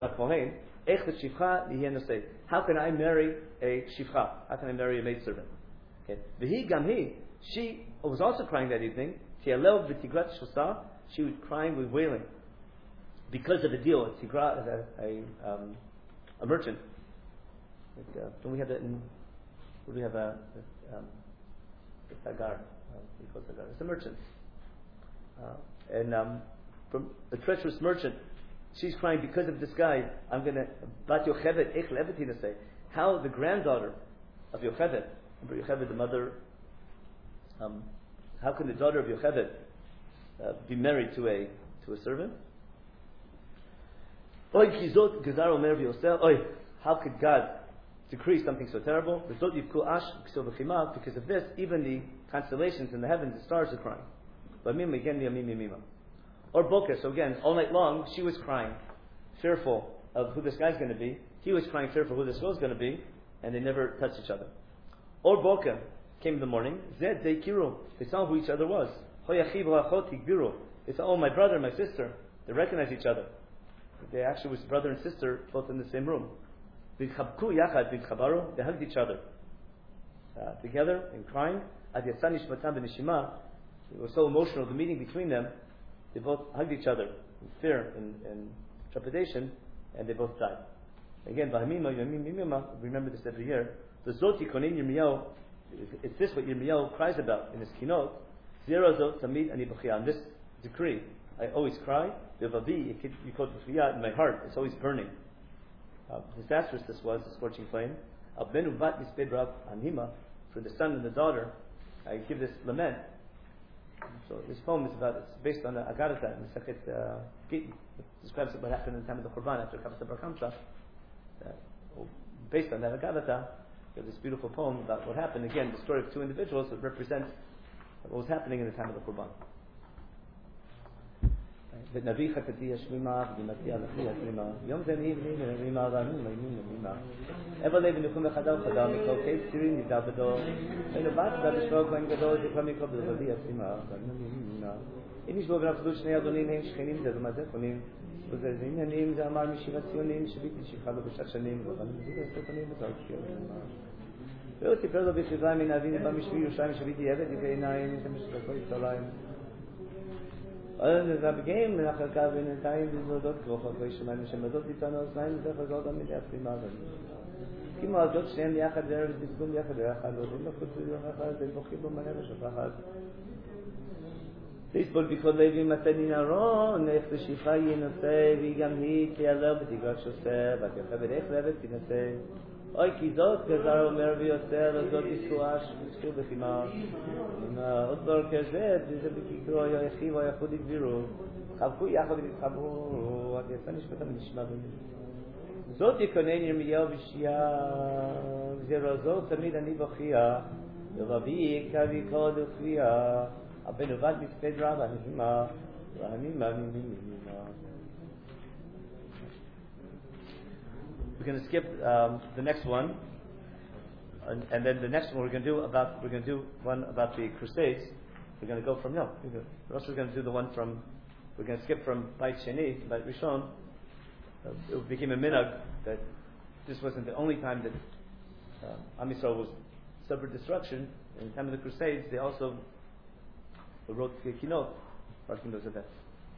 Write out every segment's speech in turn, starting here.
Kohen, how can I marry a shifcha? How can I marry a maidservant? Okay. V'hi gamhi, she was also crying that evening. Tialel v'tigrat shosa, she was crying with wailing because of the deal. Tigrat, a merchant. Don't we have that in? Do we have a sagar? It's a merchant, and from a treacherous merchant. She's crying because of this guy. I'm going to bat Yocheved Eich Levitina say how the granddaughter of Yocheved, remember Yocheved the mother. How can the daughter of Yocheved be married to a servant? Oy kizot gezar omer v'yosel. Oy, how could God decree something so terrible? Because of this, even the constellations in the heavens, the stars are crying. Or Boker, so again, all night long, she was crying, fearful of who this guy's going to be. He was crying, fearful who this girl's going to be, and they never touched each other. Or Boker, came in the morning, Zed they kiru, they saw who each other was. They saw, oh, my brother, my sister. They recognized each other. They actually was brother and sister, both in the same room. They hugged each other together and crying. It was so emotional, the meeting between them. They both hugged each other in fear and trepidation, and they both died. Again, remember this every year. The Zoti Konin Yirmiyahu, it's this what Yirmiyahu cries about in his Kinot. Zerah Tamid Ani B'chiyah. On this decree, I always cry. In my heart, it's always burning. Disastrous this was, the scorching flame. For the son and the daughter, I give this lament. So this poem is it's based on the Agadata in the Sechet Gittin. It describes what happened in the time of the Churban after Kabbalah Bar Kamsa. Based on that Agadata, we have this beautiful poem about what happened. Again, the story of two individuals that represent what was happening in the time of the Churban. ונביא חכתי השמימה וגמתי אנכי השמימה יום זה נבני ונבימה ואנו מימים נבימה אבל לב ונקום לחדר חדר מכל קייס צירים נבדל בדור ונבט בשבוע כהן גדול זכרה מכל בלבדי השמימה ואנו מימים אם ישבו ונפלו שני אדונים הם שכנים זה ומה זה קונים וזה עניינים זה אמר משיבת ציונים שביתי שפחה לו בשעת שנים ואנו מביאים את הקונים וזהו שיר והוא סיפר לו בחברה מן אביני במשבי ירושלים שביתי עבד יפי עיניים שמשתקו יצליים אז הבגאים מנחל קו בינתיים בזרודות כרוכות וישמיים שמדות איתנו אוזניים וזכר זאת עמידי הפרימה כמו על זאת שניהם יחד וערב ותסגום יחד ויחד ועודים לחוץ ויום אחד ובוכים בו מלא ושפחת תסבול בכל לב ומתנין ארון איך בשפחה ינושא והיא גם היא תיעלר ותגרק שוסה ואת יפה בדרך לבת תנסה אוי כי זאת גזר אומר ויוצר זאת יסקואש וסקור בחימה עוד בור כזה וזה בכיכרו היחיב היחוד יגבירו חבקו יחד ותתחברו עד יצא נשפטה ונשמע זאת יקונן ירמיהו ושיעה וזרע זאת תמיד אני בוכייה ורבי קווי קוד וחבייה הבן עובד מספד רב הנשימה והנימה We're going to skip the next one, and then the next one we're going to do one about the Crusades. We're going to go from we're also going to do the one from. We're going to skip from Beit Sheni to Beit Rishon. It became a minhag that this wasn't the only time that Am Yisrael was suffered destruction. In the time of the Crusades, they also wrote the Kinot, marking those events.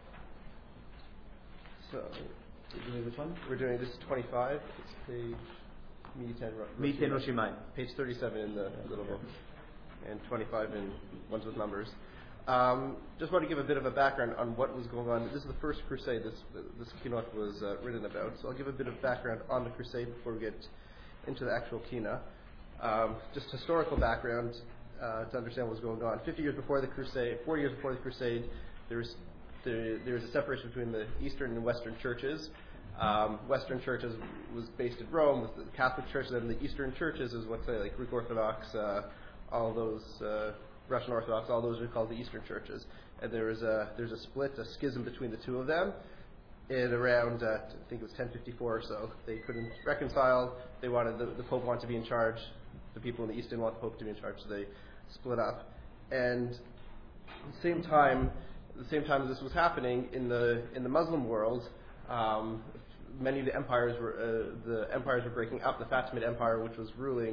So. Which one? We're doing this 25. It's page Miten Rosh Hashanah. Page 37 in the little book, and 25 in ones with numbers. Just want to give a bit of a background on what was going on. This is the first crusade this Kinot was written about. So I'll give a bit of background on the crusade before we get into the actual Kina. Just historical background to understand what was going on. 50 years before the crusade, 4 years before the crusade, there was a separation between the Eastern and Western churches. Western churches was based in Rome, with the Catholic Church, and the Eastern churches is what say like Greek Orthodox, all those Russian Orthodox, all those are called the Eastern churches. And there's a split, a schism between the two of them. In around I think it was 1054 or so, they couldn't reconcile. They wanted the Pope wanted to be in charge. The people in the East didn't want the Pope to be in charge, so they split up. And at the same time as this was happening in the Muslim world, many of the empires were breaking up. The Fatimid Empire, which was ruling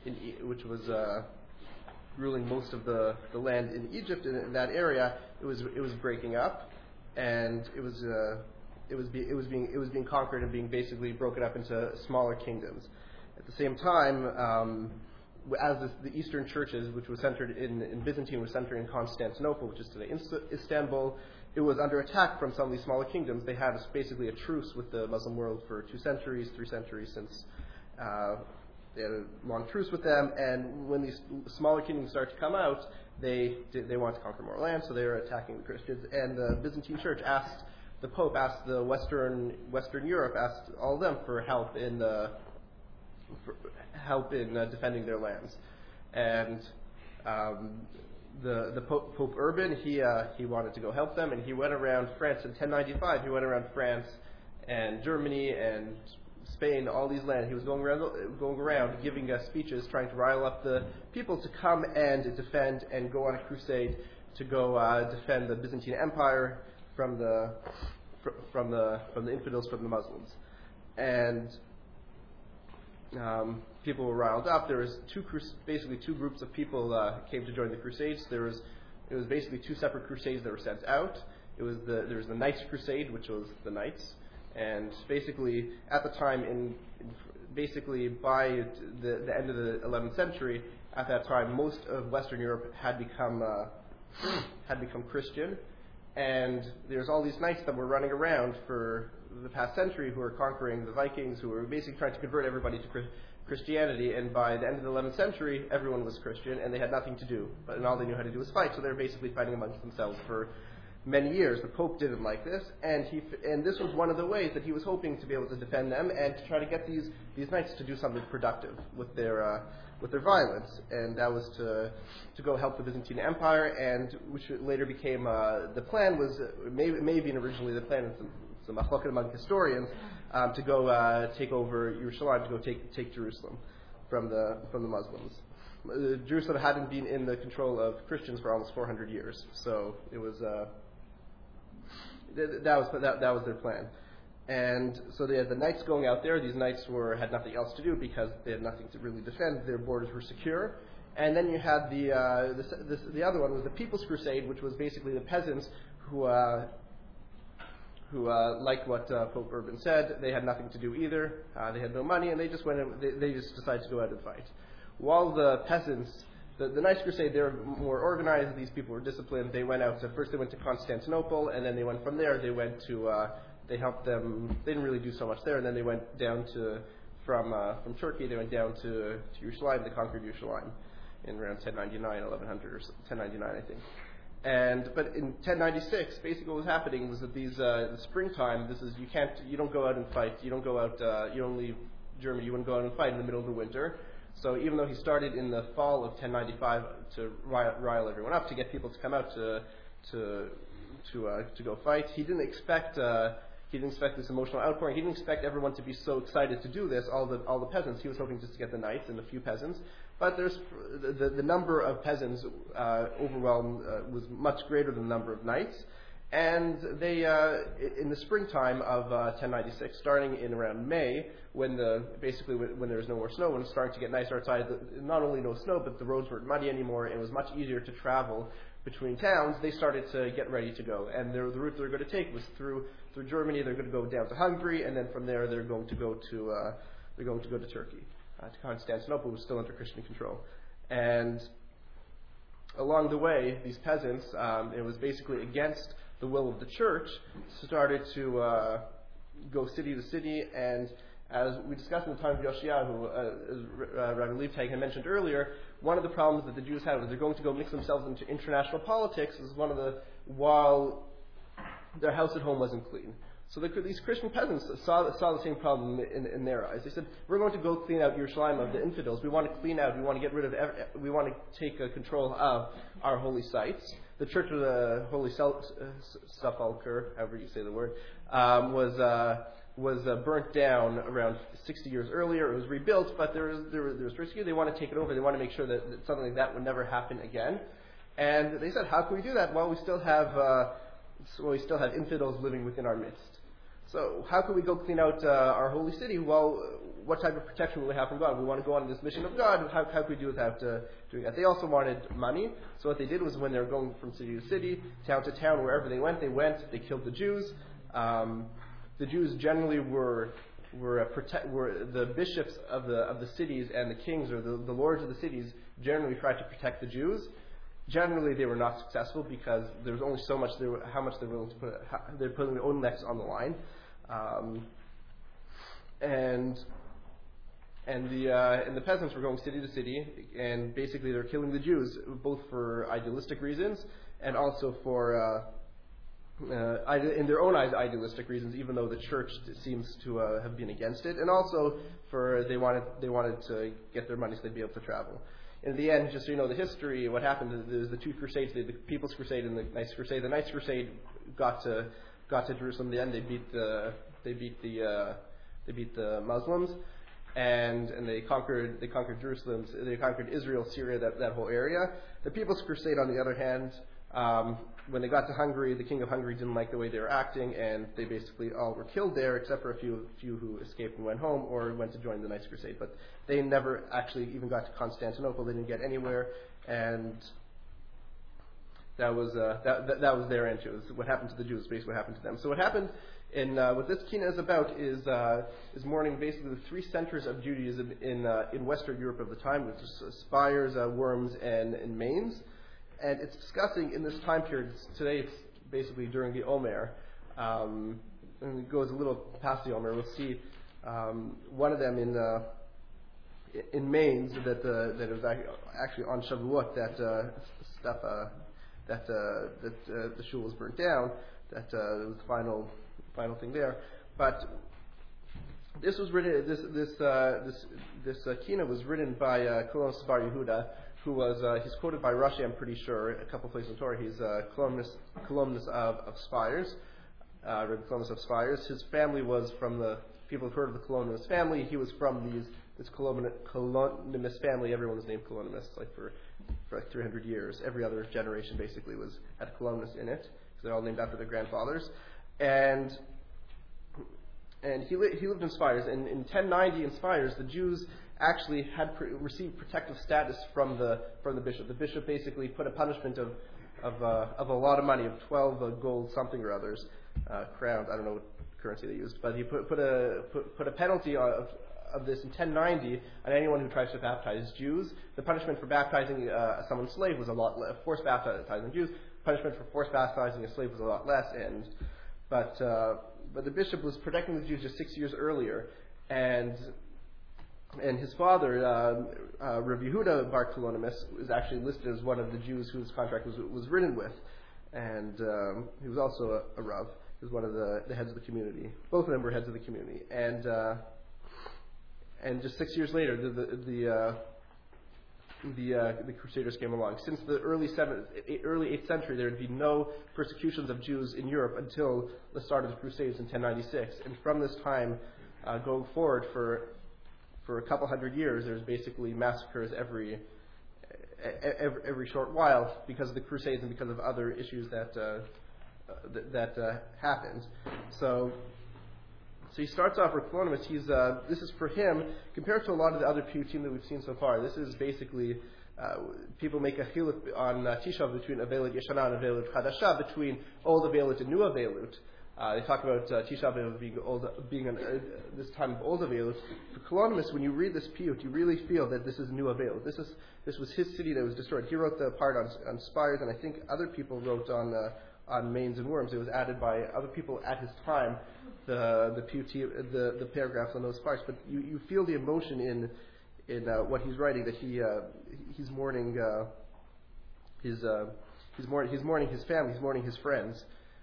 ruling most of the land in Egypt in that area, it was breaking up, and it was being conquered and being basically broken up into smaller kingdoms. At the same time, as the Eastern churches, which was centered in Byzantine, was centered in Constantinople, which is today Istanbul, it was under attack from some of these smaller kingdoms. They had basically a truce with the Muslim world for 2 centuries, 3 centuries since they had a long truce with them. And when these smaller kingdoms started to come out, they wanted to conquer more land, so they were attacking the Christians. And the Byzantine Church the Pope asked the Western Europe, asked all of them for help in defending their lands. And the Pope Urban, he wanted to go help them, and he went around France in 1095. He went around France and Germany and Spain, all these lands. He was going around giving speeches, trying to rile up the people to come and defend and go on a crusade to go defend the Byzantine Empire from the infidels, from the Muslims. And people were riled up. There was basically two groups of people came to join the Crusades. It was basically 2 separate crusades that were sent out. There was the Knights Crusade, which was the Knights, and basically at the time, basically by the end of the 11th century, at that time, most of Western Europe had become Christian, and there's all these knights that were running around for the past century who were conquering the Vikings, who were basically trying to convert everybody to Christianity, and by the end of the 11th century, everyone was Christian, and they had nothing to do, and all they knew how to do was fight, so they were basically fighting amongst themselves for many years. The Pope didn't like this, and this was one of the ways that he was hoping to be able to defend them and to try to get these knights to do something productive with their violence, and that was to go help the Byzantine Empire, and which later became the plan was maybe originally the plan. It's a machloket among historians to go take over Jerusalem, to go take Jerusalem from the Muslims. Jerusalem hadn't been in the control of Christians for almost 400 years, so it was that was their plan. And so they had the knights going out there. These knights had nothing else to do because they had nothing to really defend. Their borders were secure. And then you had the other one was the People's Crusade, which was basically the peasants who liked what Pope Urban said. They had nothing to do either. They had no money, and they just they just decided to go out and fight. While the peasants, the Knights Crusade, they were more organized. These people were disciplined. They went out first. They went to Constantinople, and then they went from there. They went to they helped them. They didn't really do so much there, and then they went down from Turkey. They went down to Jerusalem. They conquered Jerusalem in around 1099, 1100 or 1099, I think. But in 1096, basically what was happening was that the springtime. You don't go out and fight. You don't go out. You don't leave Germany. You wouldn't go out and fight in the middle of the winter. So even though he started in the fall of 1095 to rile everyone up, to get people to come out to go fight, he didn't expect this emotional outpouring. He didn't expect everyone to be so excited to do this. All the peasants. He was hoping just to get the knights and a few peasants. But the number of peasants overwhelmed was much greater than the number of knights. And they, in the springtime of 1096, starting in around May, when there was no more snow, when it was starting to get nicer outside, not only no snow, but the roads weren't muddy anymore, and it was much easier to travel between towns, they started to get ready to go. And the route they were going to take was through Germany. They're going to go down to Hungary, and then from there they're going to go to Turkey, to Constantinople, was still under Christian control. And along the way, these peasants, it was basically against the will of the church, started to go city to city, and as we discussed in the time of Yoshiyahu, as Rabbi Liebtag had mentioned earlier, one of the problems that the Jews had was they're going to go mix themselves into international politics while their house at home wasn't clean. So these Christian peasants saw the same problem in their eyes. They said, we're going to go clean out Yerushalayim of the infidels. We want to clean out, we want to get rid of, we want to take control of our holy sites. The Church of the Holy Sepulchre, however you say the word, was burnt down around 60 years earlier. It was rebuilt, but there was risky. They want to take it over. They want to make sure that something like that would never happen again. And they said, how can we do that while we still have infidels living within our midst? So how can we go clean out our holy city? Well, what type of protection will we have from God? We want to go on this mission of God. How can we do without doing that? They also wanted money. So what they did was when they were going from city to city, town to town, wherever they went, they killed the Jews. The Jews generally were the bishops of the cities and the kings or the lords of the cities generally tried to protect the Jews. Generally, they were not successful because there was only so much how much they're willing to put. They're putting their own necks on the line, and the peasants were going city to city, and basically they're killing the Jews both for idealistic reasons and also for in their own idealistic reasons, even though the church seems to have been against it, and also for they wanted to get their money so they'd be able to travel. In the end, just so you know the history, what happened is the two crusades, the People's Crusade and the Knights Crusade. The Knights Crusade got to Jerusalem. In the end, they beat the Muslims, and they conquered Jerusalem. They conquered Israel, Syria, that whole area. The People's Crusade, on the other hand, when they got to Hungary, the king of Hungary didn't like the way they were acting, and they basically all were killed there, except for a few who escaped and went home or went to join the Knights Crusade. But they never actually even got to Constantinople. They didn't get anywhere, and that was their end. It was what happened to the Jews, basically what happened to them. So what happened in what this Kina is about is mourning basically the three centers of Judaism in Western Europe of the time, which is Spires, Worms, and Mainz. And it's discussing in this time period, today it's basically during the Omer, and it goes a little past the Omer. We'll see one of them in Mainz that it was actually on Shavuot that the shul was burnt down, that was the final thing there. But this was written, this Kina was written by Columnus Bar Yehuda, who was, he's quoted by Rashi, I'm pretty sure, a couple of places in Torah. He's columnus of Spires, Rabbi Columnus of Spires. His family was from the, people have heard of the Columnus family. He was from this Columnus family. Everyone was named Columnus, for like 300 years. Every other generation basically had a Columnus in it, because they're all named after their grandfathers. And he lived in Spires. And in 1090 in Spires, the Jews actually had received protective status from the bishop. The bishop basically put a punishment of a lot of money, of 12 gold something or others, crowns. I don't know what currency they used, but he put a penalty of this in 1090 on anyone who tries to baptize Jews. The punishment for baptizing someone's slave was a lot less. Forced baptizing Jews, punishment for forced baptizing a slave was a lot less. But the bishop was protecting the Jews just 6 years earlier, and his father, Rabbi Yehuda Bar Columnus, is actually listed as one of the Jews whose contract was written with, and he was also a Rav. He was one of the heads of the community. Both of them were heads of the community, and just 6 years later, the Crusaders came along. Since the early 8th century, there would be no persecutions of Jews in Europe until the start of the Crusades in 1096, and from this time going forward for a couple hundred years, there's basically massacres every short while because of the Crusades and because of other issues that happened. So he starts off with Columnus. This is for him, compared to a lot of the other Piyutim that we've seen so far, this is basically, people make a chiluk on Tisha B'Av between Avelut Yeshana and Avelut Chadasha, between Old Avelut and New Avelut. They talk about Tisha B'Av being this time of Old Avelut. For Columnus, when you read this piyut, you really feel that this is New Avelut. This was his city that was destroyed. He wrote the part on Spires, and I think other people wrote on Mainz and Worms. It was added by other people at his time, the piyut, the paragraphs on those Spires. But you feel the emotion in what he's writing, that he's mourning he's mourning his family, he's mourning his friends.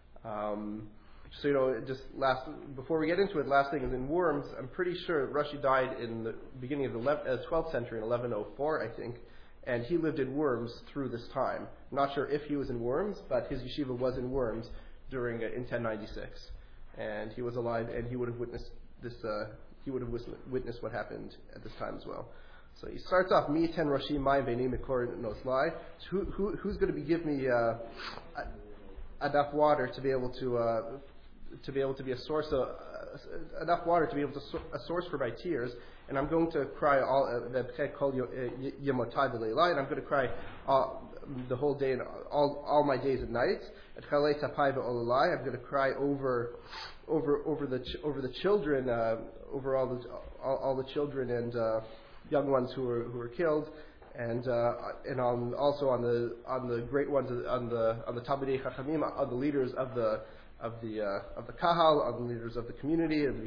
So, just before we get into it, last thing is in Worms, I'm pretty sure Rashi died in the beginning of the 12th century, in 1104, I think, and he lived in Worms through this time. I'm not sure if he was in Worms, but his yeshiva was in Worms in 1096, and he was alive, and he would have witnessed this. He would have witnessed what happened at this time as well. So he starts off, Mi ten Roshi Mai Veni Mikor Noslai. Who's going to give me enough water to be able to to be able to be a source of enough water to be able to a source for my tears, and I'm going to cry all and I'm going to cry the whole day and all my days and nights. I'm going to cry over the children, over all the children and young ones who were killed, and also on the great ones, on the Talmidei Chachamim, on the leaders of the Kahal, on the leaders of the community, and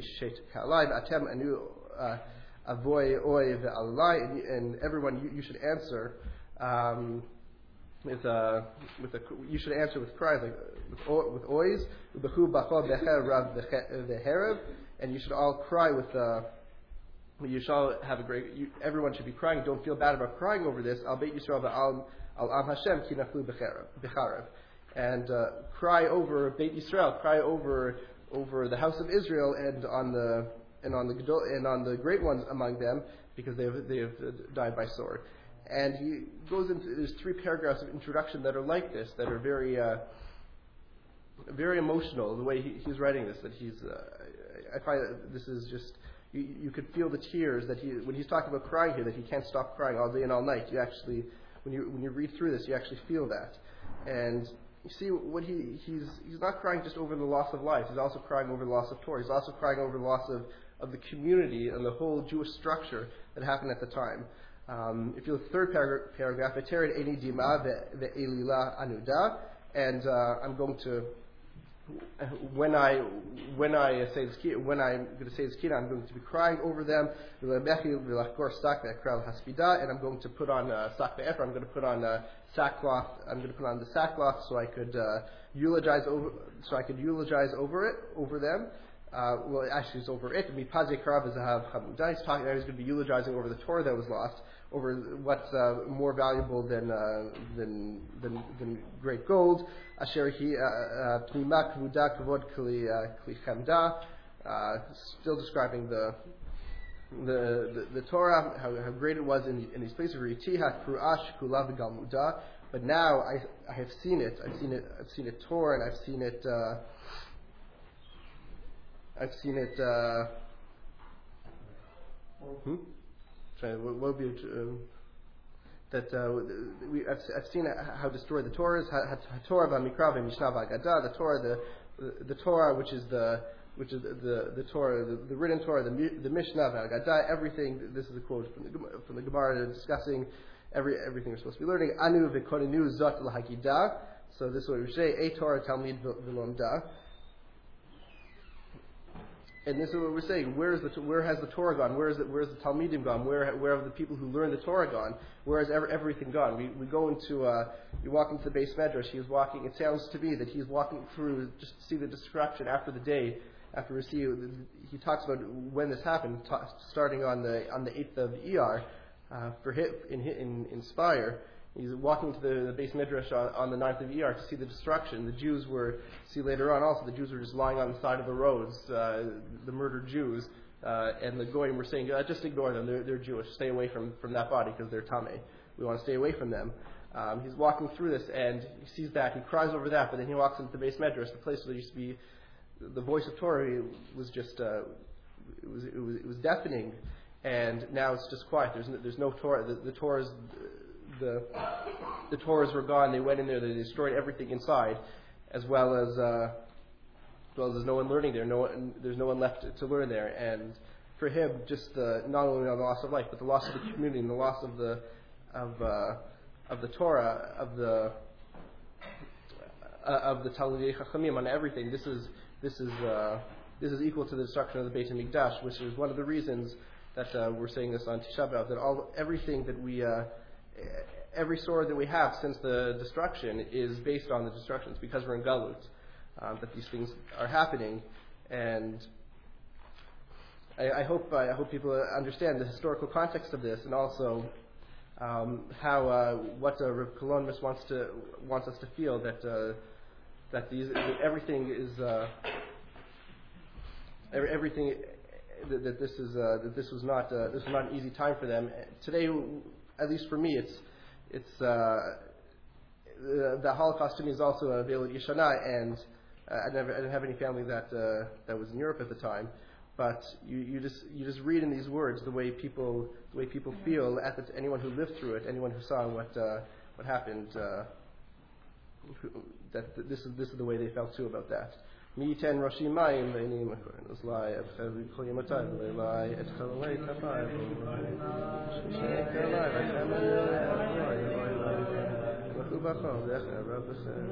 everyone you should answer with cries, like with ois, and you should all cry with. You shall have a great. Everyone should be crying. Don't feel bad about crying over this. Al Beit Yisrael al Am Hashem ki naflu b'charev, and cry over Beit Yisrael. Cry over the house of Israel and on the great ones among them, because they have died by sword. And he goes into, there's 3 paragraphs of introduction that are like this, that are very very emotional. The way he's writing this, that I find that this is just. You could feel the tears that when he's talking about crying here, that he can't stop crying all day and all night. You actually, when you read through this, you actually feel that. And you see what he's not crying just over the loss of life. He's also crying over the loss of Torah. He's also crying over the loss of the community and the whole Jewish structure that happened at the time. If you look at the 3rd paragraph, V'tered eni dima ve'elila anuda, and I'm going to. When I'm going to say this kina, I'm going to be crying over them. And I'm going to put on sackcloth. I'm going to put on sackcloth. I'm going to put on the sackcloth so I could eulogize over them. Well, actually, it's over it. He's going to be eulogizing over the Torah that was lost, over what's more valuable than great gold. Asher hi pnima kvuda kavod kli chemda. Still describing the Torah, how great it was in these places. Ritiha kruash kula v'galmuda. But now I have seen it. I've seen it torn. I've seen it. I've seen it. What would be I've seen how destroyed the Torah is. Torah v'mikra v'mishnah v'agada. The Torah, which is the Torah, the written Torah, the Mishnah v'agada. Everything. This is a quote from the Gemara discussing everything we're supposed to be learning. Anu v'konenu zot l'hagida. So this is what we say: a Torah talmid v'lomda. And this is what we're saying. Where has the Torah gone? Where's the Talmidim gone? Where have the people who learn the Torah gone? Where has everything gone? We go into you walk into the Beis Medrash. He is walking. It sounds to me that he's walking through just to see the destruction after the day after we see. He talks about when this happened, starting on the 8th of Iyar for him in Spire. He's walking to the Beis Midrash on the 9th of Iyar to see the destruction. The Jews see later on also, the Jews were just lying on the side of the roads, the murdered Jews, and the Goyim were saying, just ignore them, they're Jewish, stay away from that body because they're Tameh. We want to stay away from them. He's walking through this and he sees that, he cries over that, but then he walks into the Beis Midrash, the place where there used to be the voice of Torah was just, it was deafening, and now it's just quiet. There's no Torah. The Torahs were gone. They went in there. They destroyed everything inside, as well as there's no one learning there. There's no one left to learn there. And for him, just not only the loss of life, but the loss of the community and the loss of the Torah, of the Talmidei Chachamim, on everything. This is equal to the destruction of the Beit HaMikdash, which is one of the reasons that we're saying this on Tisha B'Av, that everything that we every sword that we have since the destruction is based on the destruction. It's because we're in Galut that these things are happening, and I hope people understand the historical context of this, and also what Rav Kolonmus wants us to feel that everything is everything that this was not an easy time for them. Today, at least for me, it's the Holocaust to me is also a Veilot Yeshana, and I didn't have any family that was in Europe at the time, but you just read in these words the way people feel. Anyone who lived through it, anyone who saw what happened, that this is the way they felt too about that. מי ייתן ראשי מים ועיני מכורנוס לי אתחל כל ימותי ולי אתחל לי כפיים שקר לי וחמל וכו בחום זכר רב בסר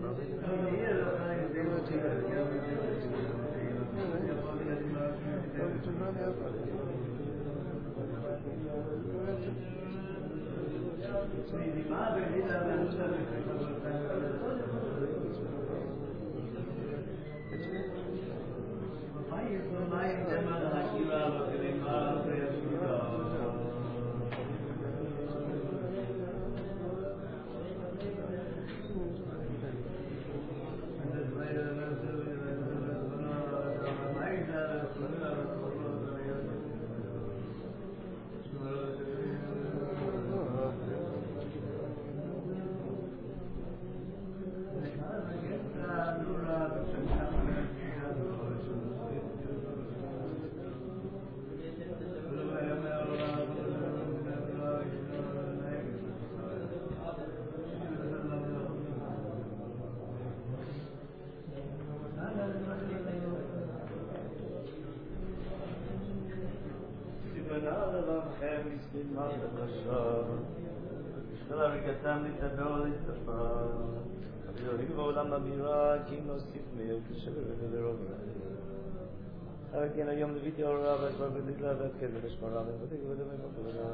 again, I am the video rabbi, so I'm going to grab that kid, but I'm going to go to my mother.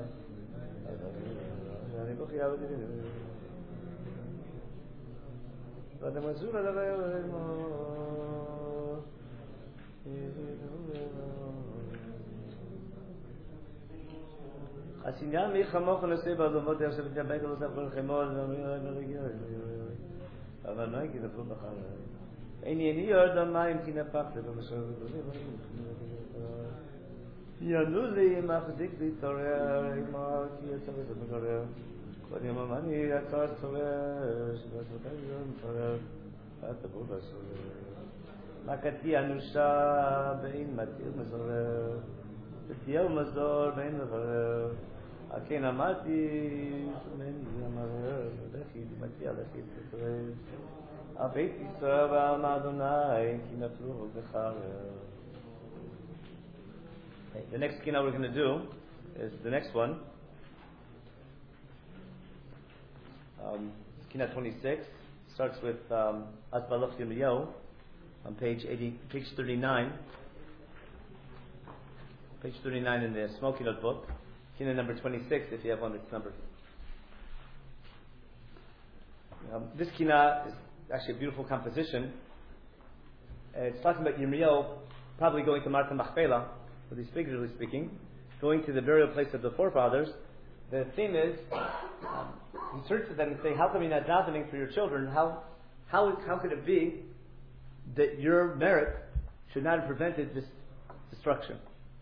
But the Mazura that I Asinya mi khamoch no se ba dovot yasef את הבית לא ספר חמול אבל לא יגיד אפילו מחר ענייני יורד המים כי נפח זה במשהו ינו לי מחזיק להתעורר אימה כי יצא וזה מגורר כל יום אמני יצר צורר שבעצמתי יום מתעורר ואת תבור בסורר מכתי אנושה ואין מתיר מזורר ותהיה ומזור ואין מברר כן אמרתי שמני אמרר לכי דמתי הלכי תתרז הבית ישראל ועל אדוני כי נפלו בחרר. The next kina we're going to do is the next one. Kina 26 starts with Asbalach Yirmiyahu on page 39. Page 39 in the Smoky Note book. Kina number 26 if you have one that's numbered. This kina is actually a beautiful composition. It's talking about Yirmiyahu probably going to Marta Machpelah, but he's figuratively speaking, going to the burial place of the forefathers. The theme is, he turns to them and saying, how come you're not davening for your children? How could it be that your merit should not have prevented this destruction?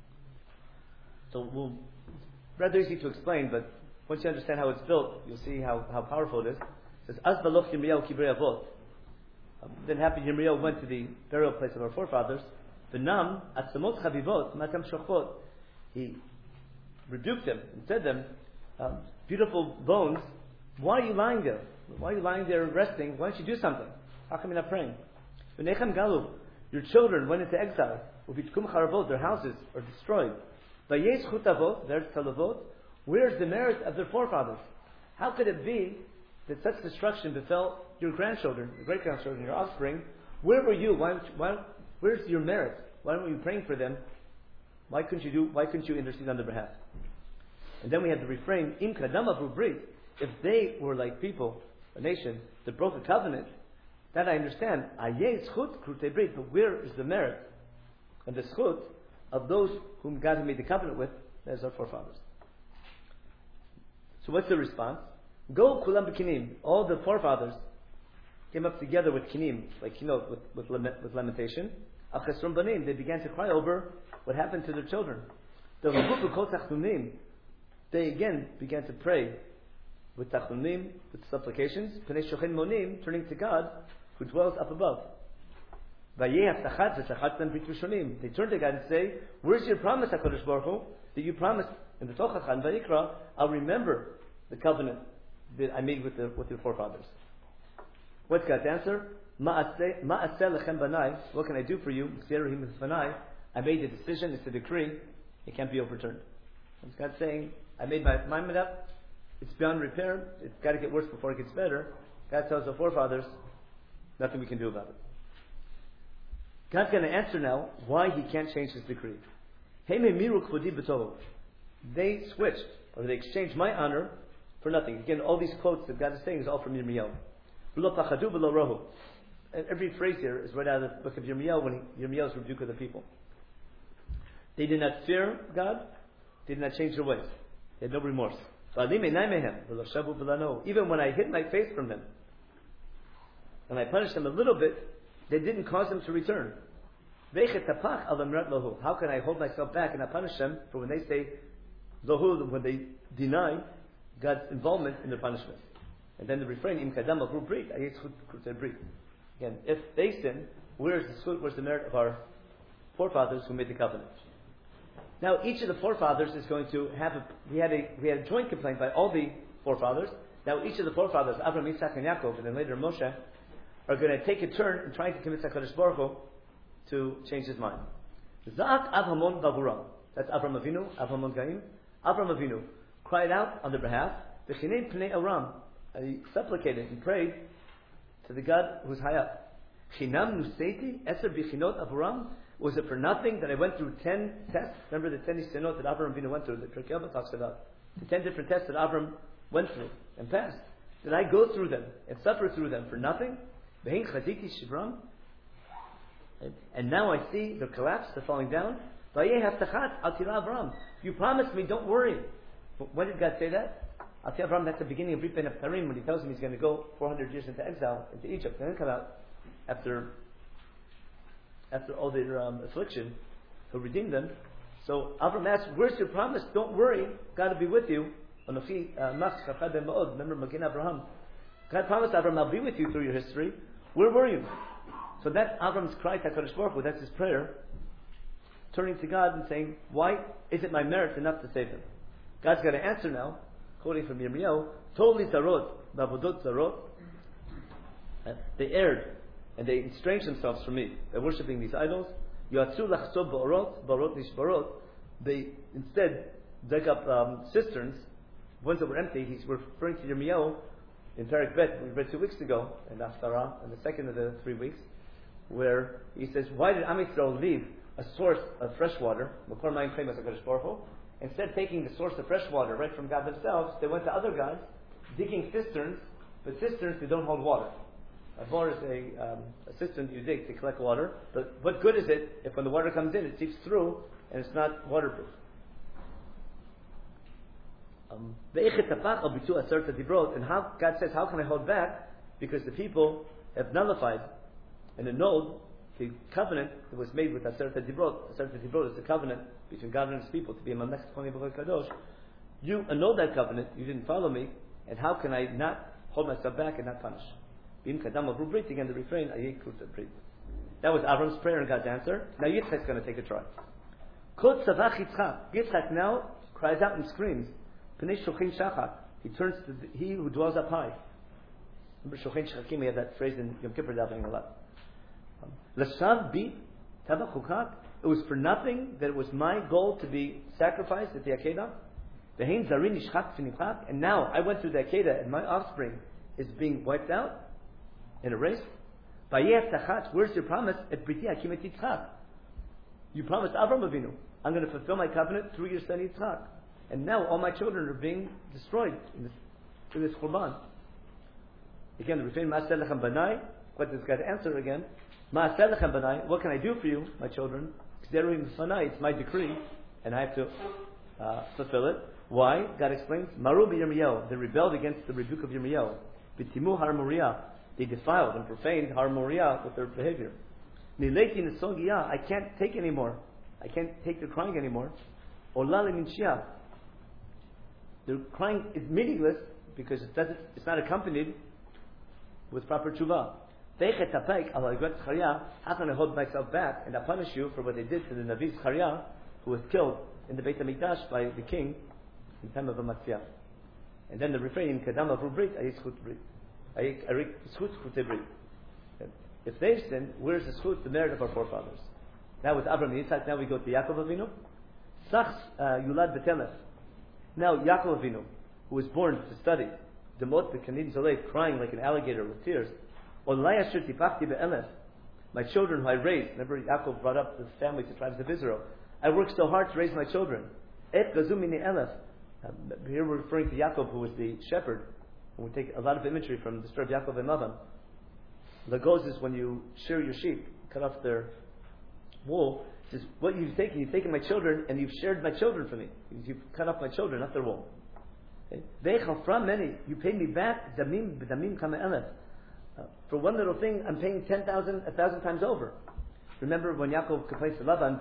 So it's rather easy to explain, but once you understand how it's built, you'll see how powerful it is. It says, Az baloch Yirmiyahu kibrei avot. Then happened Yirmiyahu went to the burial place of our forefathers. V'nam atzamot chavivot matam shochot. He rebuked them and said to them, beautiful bones, why are you lying there? Why are you lying there resting? Why don't you do something? How come you're not praying? V'nechem galu, your children went into exile. Uvitkum charavot, their houses are destroyed. V'yesh chut avot, there's talavot. Where's the merit of their forefathers? How could it be that such destruction befell your grandchildren, your great-grandchildren, your offspring? Where were you? Where's your merit? Why weren't you praying for them? Why couldn't you intercede on their behalf? And then we have the refrain, Im kadam avru brit. If they were like people, a nation, that broke a covenant, that I understand. Ayeh zchut krutei brit. But where is the merit and the zchut of those whom God had made the covenant with, as our forefathers? So what's the response? Go kulam b'kinim. All the forefathers came up together with kinim, like with lamentation. Achesron banim. They began to cry over what happened to their children. They again began to pray with tachnunim, with supplications. Pnei shochen monim, turning to God, who dwells up above. They turn to God and say, where's your promise, HaKadosh Baruch Hu, that you promised in the Tochacha and Vayikra, I'll remember the covenant that I made with your forefathers. What's God's answer? What can I do for you? I made a decision, it's a decree, it can't be overturned. And God's saying, I made my mind up, it's beyond repair, it's got to get worse before it gets better. God tells the forefathers, nothing we can do about it. God's going to answer now why He can't change His decree. They switched, or they exchanged my honor for nothing. Again, all these quotes that God is saying is all from Yirmiyahu. And every phrase here is right out of the book of Yirmiyahu, when Yirmiyahu's rebuke of the people. They did not fear God, they did not change their ways. They had no remorse. Even when I hid my face from them, and I punished them a little bit, they didn't cause them to return. How can I hold myself back and not punish them for when they say Lohul, when they deny God's involvement in their punishment? And then the refrain, Im kadam avru brit, again, if they sin, where's the merit of our forefathers who made the covenant? Now, each of the forefathers is going to have we had a joint complaint by all the forefathers. Now, each of the forefathers, Abraham, Isaac, and Yaakov, and then later Moshe, are going to take a turn in trying to convince HaKadosh Baruch Hu to change his mind. Za'ak Avhamon Bavuram. That's Avraham Avinu, Avhamon Gaim. Avraham Avinu cried out on their behalf. V'chinei Pnei Aram. He supplicated and prayed to the God who's high up. Chinam Nuseiti Eser Bichinot Avuram. Was it for nothing that I went through 10 tests? Remember the 10 Nisanot that Avraham Avinu went through, that Pirkei Avot talks about. The 10 different tests that Avraham went through and passed. Did I go through them and suffer through them for nothing? Ve'hin Chaziti Shivram. And now I see the collapse, the falling down. You promised me, don't worry. When did God say that? Al-Tira Avram, that's the beginning of Brit Ben Haftarim, when He tells him he's going to go 400 years into exile, into Egypt, and then come out after all their affliction, He'll redeem them. So Avram asks, where's your promise? Don't worry, God will be with you. Remember Magen Abraham. God promised Avram, I'll be with you through your history. Where were you? So that's Avram's cry to HaKadosh Baruch Hu, that's his prayer, turning to God and saying, why is it my merit enough to save him? God's got to answer now, quoting from Yirmiyahu, Toli Zarot, Bavodot Zarot. They erred, and they estranged themselves from me. They're worshipping these idols. Yoatzu Lachsob Ba'orot, Ba'orot Nishbarot. They instead dug up cisterns, ones that were empty. He's referring to Yirmiyahu in Perek Bet, we read 2 weeks ago, in Haftarah, in the second of the 3 weeks, where he says, why did Am Yisrael leave a source of fresh water, Makor Mayim Chaim as HaKadosh Baruch Hu? Instead of taking the source of fresh water right from God themselves, they went to other gods, digging cisterns, but cisterns that don't hold water. A bore is a cistern you dig to collect water, but what good is it if when the water comes in, it seeps through, and it's not waterproof? And how God says, how can I hold back? Because the people have nullified and annulled the covenant that was made with Aseret HaDibrot. Aseret HaDibrot is the covenant between God and His people to be a Mamlech Tzchoni B'Chol Kadosh. You annulled that covenant, you didn't follow me, and how can I not hold myself back and not punish? Again, the refrain, that was Avram's prayer and God's answer. Now Yitzchak's going to take a try. Yitzchak now cries out and screams. He turns to He who dwells up high. Remember Shochin Shachakim, we have that phrase in Yom Kippur davening a lot. It was for nothing that it was my goal to be sacrificed at the Akedah. And now I went through the Akedah and my offspring is being wiped out and erased. Where's your promise? You promised Avraham Avinu, I'm going to fulfill my covenant through your son Yitzchak. And now all my children are being destroyed in this Qurban. Again, the refrain, Ma'aseh lechem banai. What does God answer again? Ma'aseh lechem banai. What can I do for you, my children? It's my decree, and I have to fulfill it. Why? God explains, Maru b'Yirmiyahu. They rebelled against the rebuke of Yirmiyahu. B'timu har Moriah. They defiled and profaned har Moriah with their behavior. Nileiti nesogiyah. I can't take anymore. I can't take their crying anymore. Ola leminshia. Their crying is meaningless because it's not accompanied with proper tshuva. How can I hold myself back and not punish you for what they did to the Navi Zechariah, who was killed in the Beit HaMikdash by the king in time of Amaziah? And then the refrain, Kadam Avru Brit, if they sin, where's the schut, the merit of our forefathers? Now with Abraham and Yitzhak, now we go to Yaakov Avinu. Sachs Yulad Betelef. Now Yaakov Avinu, who was born to study, Demot B'Kanin Zolei, crying like an alligator with tears. My children who I raised. Remember, Yaakov brought up the families, the tribes of Israel. I worked so hard to raise my children. Here we're referring to Yaakov, who was the shepherd. And we take a lot of imagery from the story of Yaakov and Lavan. Lagos is when you shear your sheep, cut off their wool. It says, what you've taken my children, and you've shared my children for me. You've cut off my children, not their wool. From many, you paid me back, damim kama elef. For one little thing, I'm paying 1,000 times over. Remember when Yaakov complains to Lavan,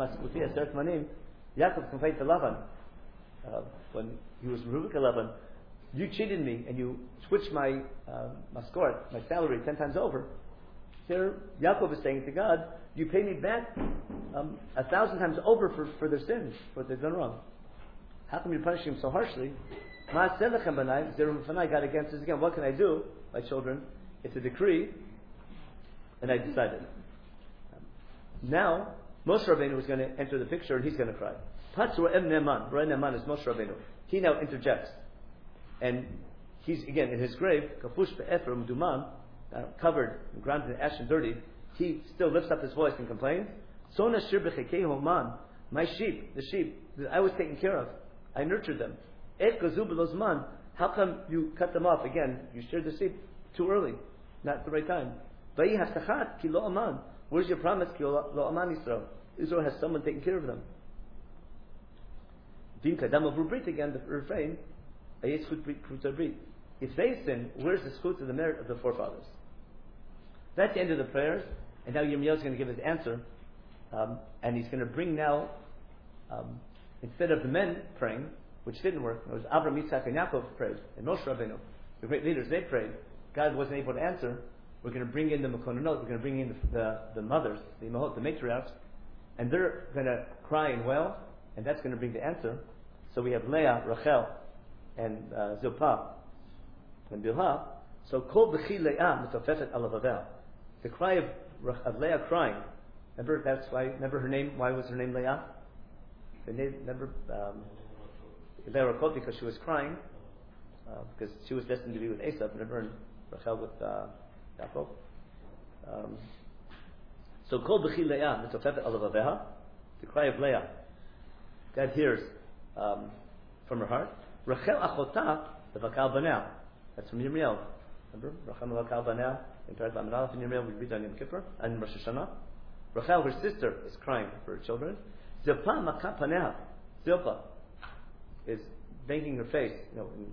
Yaakov complained to Lavan when he was Ruvika Lavan, you cheated me and you switched my maskort, my salary 10 times over. Here, Yaakov is saying to God, you pay me back 1,000 times over for their sins, for what they've done wrong. How come you're punishing them so harshly? God against us again. What can I do, my children? It's a decree, and I decided. Now, Moshe Rabbeinu was going to enter the picture, and he's going to cry. Ro'em Ne'eman is Moshe Rabbeinu. He now interjects. And he's, again, in his grave, Kafush Be'efer Mduman, covered, grounded in ash and dirty, he still lifts up his voice and complains. Sona Shir B'chekei Homan, my sheep, the sheep that I was taking care of, I nurtured them. Et Gazu B'lozman, how come you cut them off? Again, you sheared the sheep too early, not at the right time. Vayi Hasachat Ki Lo Aman, where's your promise? Ki Lo Aman Yisrael. Israel has someone taking care of them. Vim Kadam Avru Brit, again, the refrain, if they sin, where's the schut of the merit of the forefathers? That's the end of the prayers, and now Yirmiyahu is going to give his answer, and he's going to bring now, instead of the men praying, which didn't work, it was Abraham, Yitzhak, and Yaakov prayed, and Moshe Rabbeinu, the great leaders, they prayed. God wasn't able to answer. We're going to bring in the Mekononot, we're going to bring in the mothers, the Imahot, the matriarchs, and they're going to cry and wail, and that's going to bring the answer. So we have Leah, Rachel, and Zilpah and Bilhah. So Kol B'chi Leah Mitofefet Alavaveh. The cry of Leah crying. Remember, that's why. Remember her name. Why was her name Leah? Remember Leah Rachel, because she was crying because she was destined to be with Esav. Remember, and Rachel with Yaakov. So Kol B'chi Leah Mitofefet Alavaveh. The cry of Leah. God hears from her heart. Rachel Achotah Levakal Banah. That's from Yirmiyahu. Remember? Rachel Levakal Banah. In Parat Lamanalef in Yirmiyahu, we read on Yom Kippur and Rosh Hashanah. Rachel, her sister, is crying for her children. Zilpah Makat Panah. Zilpah is banging her face, in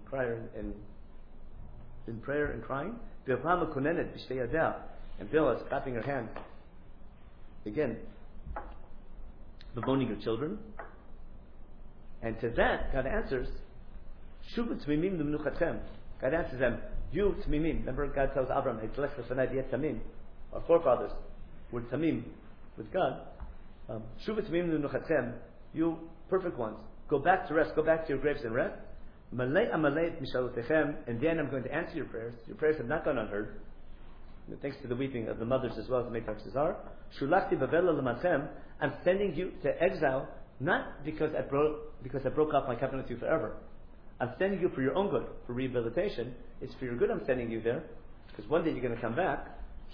prayer and crying. Bilhah Makunenet B'shtei Yadeh. And Bilhah is clapping her hands. Again, bemoaning her children. And to that, God answers, Shuvu Tmimim L'Menuchatchem. God answers them, you Tmimim. Remember, God tells Abraham, Tamim. Our forefathers were Tamim with God. Shuvu Tmimim L'Menuchatchem. You perfect ones. Go back to rest. Go back to your graves and rest. Malei Amalei Mishalotechem. And then I'm going to answer your prayers. Your prayers have not gone unheard. Thanks to the weeping of the mothers as well as the matriarchs are. Shulachti Bavela L'Machem. I'm sending you to exile, not because I broke off my covenant with you forever. I'm sending you for your own good, for rehabilitation. It's for your good I'm sending you there, because one day you're going to come back.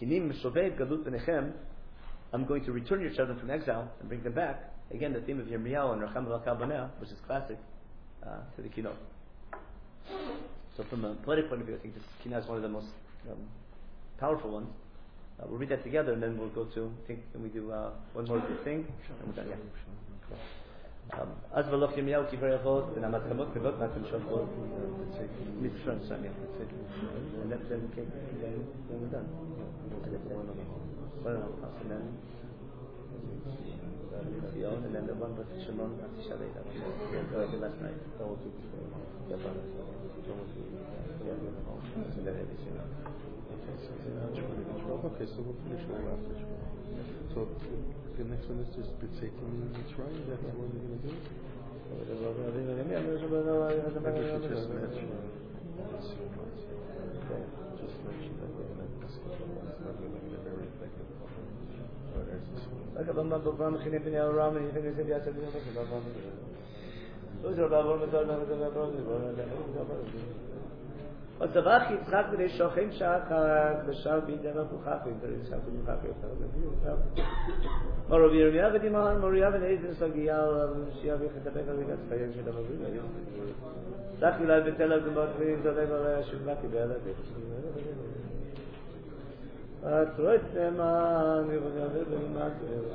I'm going to return your children from exile and bring them back. Again, the theme of Yirmiyahu and Racham Levakal Banah, which is classic to the Kinot. So from a poetic point of view, I think this Kinah is one of the most powerful ones. We'll read that together, and then we'll go to, we do one more good thing, and we're done. Yeah. אז ולא ירמיהו קברי אבות ונעמת כמות כבוד נעתם שופרות מצפון שם and then we're done and then the one with Shimon like last night. Okay, so we'll finish all after Shmuel. So the next one is just taking Mitzrayim. That's the one you're going to do? Maybe we should just mention. Just mention that we're going to discuss it. It's not going to be very effective. וצבח יצחק בני שוכן שחר ושב בידי מפוחך ואינטרס שחק ומוחך יותר מרוב ירמיה ודימן מוריה ונעזר סוגיה ומשיח יחתבק על רגע צחיין של המוביל היום צח אולי בתל הגמות ונזרק עליה שבלקי בעלה התרוץ נאמן ובגלל בלימד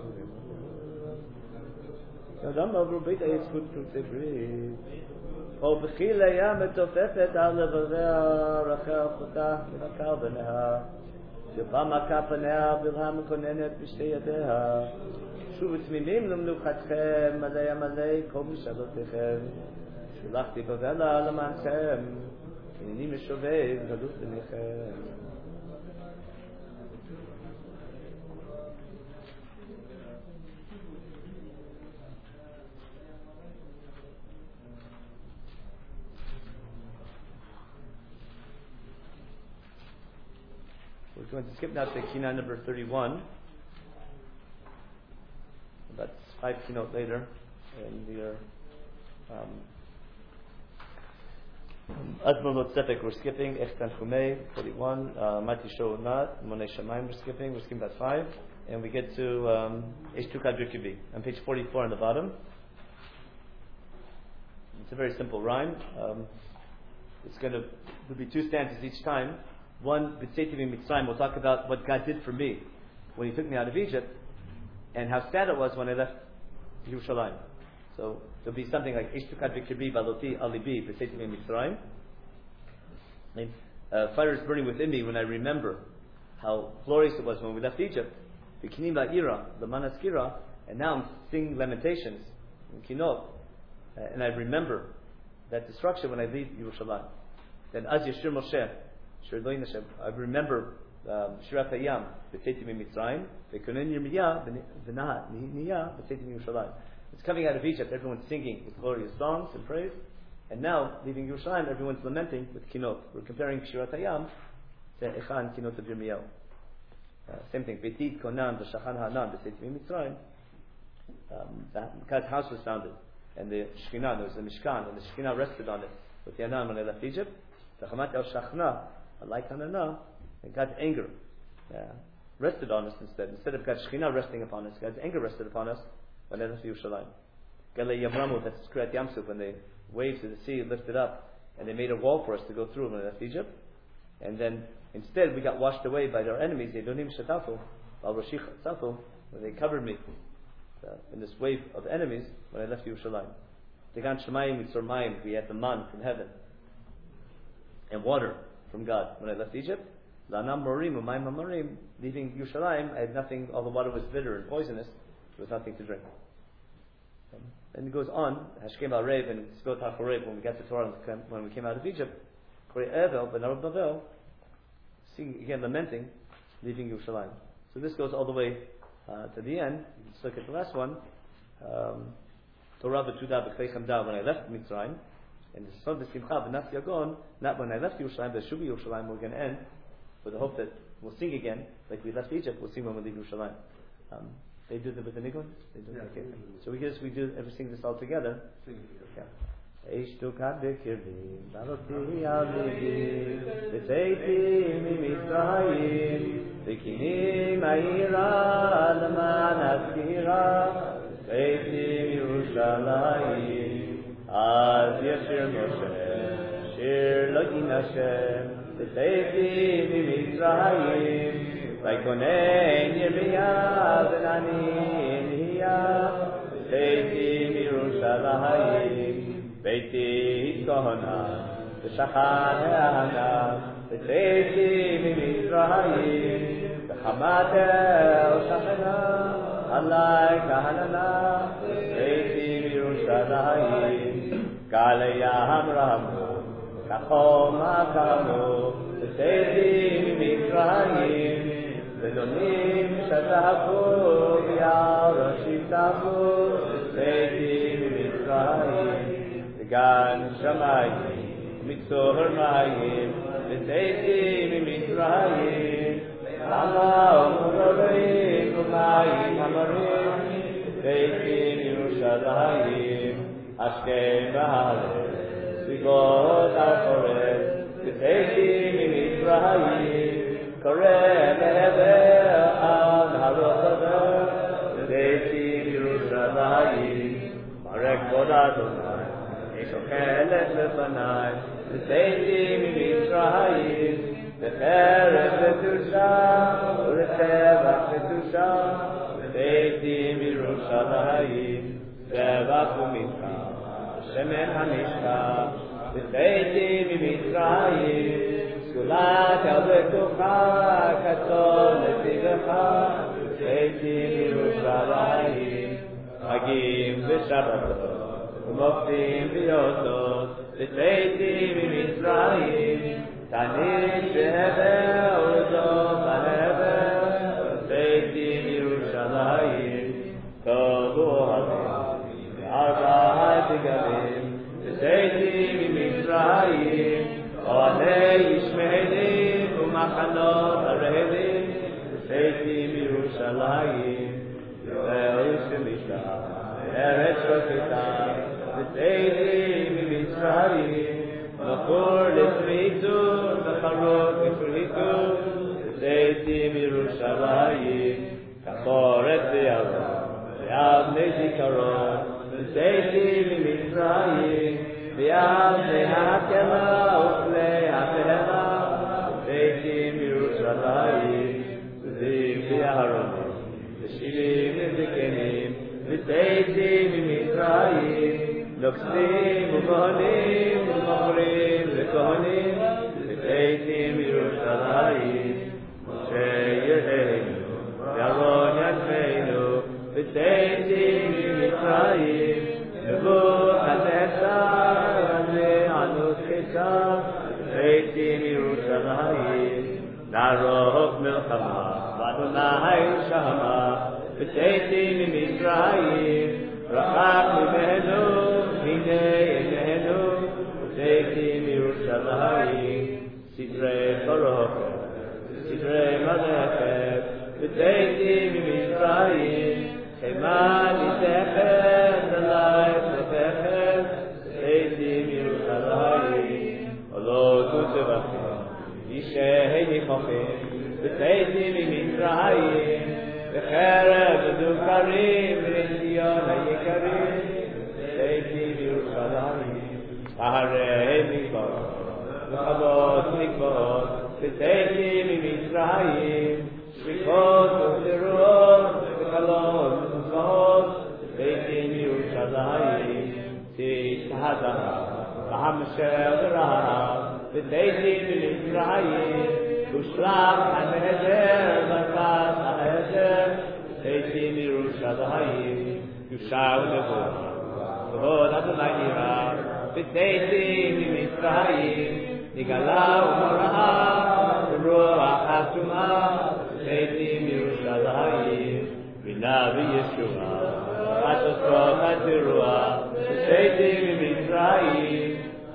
אדם עברו בית היצפות פרוצי ברית ובחיל היה מתופפת על לבביה רחל אחותה ונקל בניה שבה מכה פניה בלהה מקוננת בשתי ידיה שוב תמימים למנוחתכם מלא מלא כל משאלותיכם שלחתי בבלה למענכם הנני משובב גדות בניכם We're going to skip now to Kina number 31. That's 5 keynote later. And we are Admon Tzepek we're skipping. Echtan Chumei 41. Mati Sho'onat. Monei Shamayim we're skipping. We're skipping that 5. And we get to H2 Kadrikubi on page 44 on the bottom. It's a very simple rhyme. There'll be 2 stanzas each time. One, B'tzeitiv Mitzrayim, we'll talk about what God did for me when He took me out of Egypt, and how sad it was when I left Yerushalayim. So there'll be something like Ishtukat V'kirbi Baloti Alibi B'tzeitiv Mitzrayim. Fire is burning within me when I remember how glorious it was when we left Egypt. V'kinim La'ira, L'man Askira, and now I'm singing lamentations in Kinot, and I remember that destruction when I leave Yerushalayim. Then Az Yeshir Moshe. I remember Shirat Hayam, B'Teitim Mitzrayim, V'Konen Yirmiyah, V'Niyah, B'Teitim Yerushalayim. It's coming out of Egypt, everyone's singing with glorious songs and praise, and now, leaving Yerushalayim, everyone's lamenting with Kinot. We're comparing Shirat Hayam to Echan Kinot of Yirmiyahu. Same thing, B'Tit Konan, B'Shachan Hanan, B'Teitim Mitzrayim. God's house was founded, and the Shekhinah, there was the Mishkan, and the Shekhinah rested on it with Yanan when they left Egypt. V'Chamat El Shachna, like Hanana, and God's anger rested on us instead. Instead of God's Shekhinah resting upon us, God's anger rested upon us when they left Yerushalayim. Galei Yavramu, that's Kriyat Yamsuf, when the waves of the sea lifted up, and they made a wall for us to go through when they left Egypt. And then instead we got washed away by our enemies, Edonim Shatafu, Al Rashich Tzafu, when they covered me in this wave of enemies when I left Yerushalayim. Tegan Shemayim Mitzor Mayim, we had the man from heaven, and water from God. When I left Egypt, Lanam Morim, Umayim Marim, leaving Yerushalayim, I had nothing, all the water was bitter and poisonous, there was nothing to drink. And it goes on, Hashkem al Rev and Sfot HaChorev, when we got to Torah, when we came out of Egypt, Korei Evel, Ben Arab Bavel, seeing again lamenting, leaving Yerushalayim. So this goes all the way to the end. Let's look at the last one. Torah V'Tudah B'Kvei Chamda, when I left Mitzrayim, and the Sod V'Simcha V'Nas Yagon, not when I left Yerushalayim, but Shubi Yerushalayim, we're going to end with the hope that we'll sing again, like we left Egypt, we'll sing when we leave Yerushalayim. They do the with the Nigun? They do okay. So we do ever sing this all together. Ishtukat B'Kirbi, Baloti Alibi, B'Teitim Mitzrayim, V'Kinim Ha'ira, L'man Askira, B'Teitim Yerushalayim. Az Yeshir Moshe, Shir Login Hashem, B'Teitim Mitzrayim, V'Konen Yirmiyah, V'Nani Niyah, B'Teitim Yerushalayim, B'Tit Kohana, V'Shachan Ha'ana, B'Teitim Mitzrayim, V'Chamat El Shachana, Alai Kahanana, B'Teitim Yerushalayim. Yerushalayim Galeyam Ramu Kachom HaKamu V'Seidim Mitzrayim V'Donim Shataku V'Yaroshim Taku V'Seidim Mitzrayim V'Gan Shamayim Mitzor Mayim V'Seidim Mitzrayim Lama U'Moravim U'Mayim Hamarim V'Seidim Yerushalayim Ashkem V'Haaretz Zivot HaKorez V'Seidim Mitzrayim Koreh Le'Hever Al Harochaver V'Seidim Yerushalayim Marek Vod Adonai Eshochelet Lefanai V'Seidim Mitzrayim V'Cherem V'Tusha V'Rechevach V'Tusha V'Seidim Yerushalayim Zevach U'Mincha Shemen HaMishcha V'Seidim Mitzrayim Skulat Al-Betucha Katzon L'Tivecha V'Seidim Yerushalayim Hagim V'Shabbatot U'Moftim V'Yotot V'Seidim Mitzrayim Tanim Shehever U'Dom HaHever V'Seidim Yerushalayim Tovu Havim V'Arba HaDigalim V'Seidim Mitzrayim Oanei Yishmehelim U'Machanot HaRehelim V'Seidim Yerushalayim V'Eishim Mishah Eretz Shokita V'Seidim Mitzrayim V'Chor L'Tzmitu V'Charot V'Churitu V'Seidim Yerushalayim Kachoret V'Yaron V'Yavnei Zikaron V'Seidim Mitzrayim V'Yavnei HaKela U'Klei HaPehema V'Seidim Yerushalayim V'Ziv V'Yaharonim V'Shilim V'Zikenim V'Seidim Mitzrayim Noksim U'Kohanim U'Mochrim V'Kohanim V'Seidim Yerushalayim Moshe Yereinu V'Aron Yadmeinu V'Seidim Mitzrayim Nebuchadnezzar Anu Chesam V'Seidim Yerushalayim Narok Milchama V'Adonai Shama V'Seidim Mitzrayim Racham Mimenu Hinei Enenu V'Seidim Yerushalayim Sidrei Baruch Sidrei Malachem V'Seidim Mitzrayim Chema Nitechem Zalai Nitechem V'Seidim Yerushalayim Olo Tutzevachim Yishei Nichachim V'Seidim Mitzrayim V'Cherem V'Dukarim V'Zion HaYikarim V'Seidim Yerushalayim Aharei Mikvot V'Chavot Mikvot V'Seidim Mitzrayim Shvikot V'Teruot V'Chalot V'Zvot V'Seidim Yerushalayim Tish Hadaha V'Hamsher V'Rahav V'Seidim Mitzrayim V'Shlach HaNeheder V'Kas HaNeheder V'Seidim Yerushalayim Yushav Nebuah V'Hod Adonai Nira V'Seidim Mitzrayim Nigala U'Moraha V'Ruach HaTumah V'Seidim Yerushalayim V'Na V'Yeshua Atosot HaTeruah V'Seidim Mitzrayim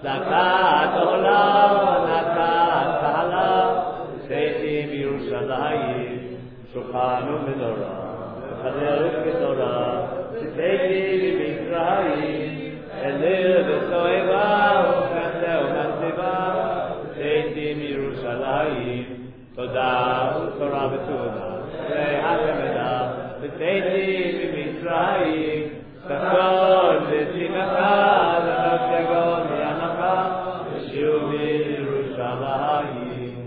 Zakat Olam Anakat Kahala V'Seidim Yerushalayim Shulchan u'Menorah V'Chaner u'Ketorah V'Seidim Mitzrayim Elil V'Soeva U'Kaseh U'Matzeva V'Seidim Yerushalayim Toda U'Torah V'Tuna V'Rei HaShemedah V'Seidim Mitzrayim Kachon V'Simcha V'Noshegon V'Yanacha V'Shiu V'Yerushalayim.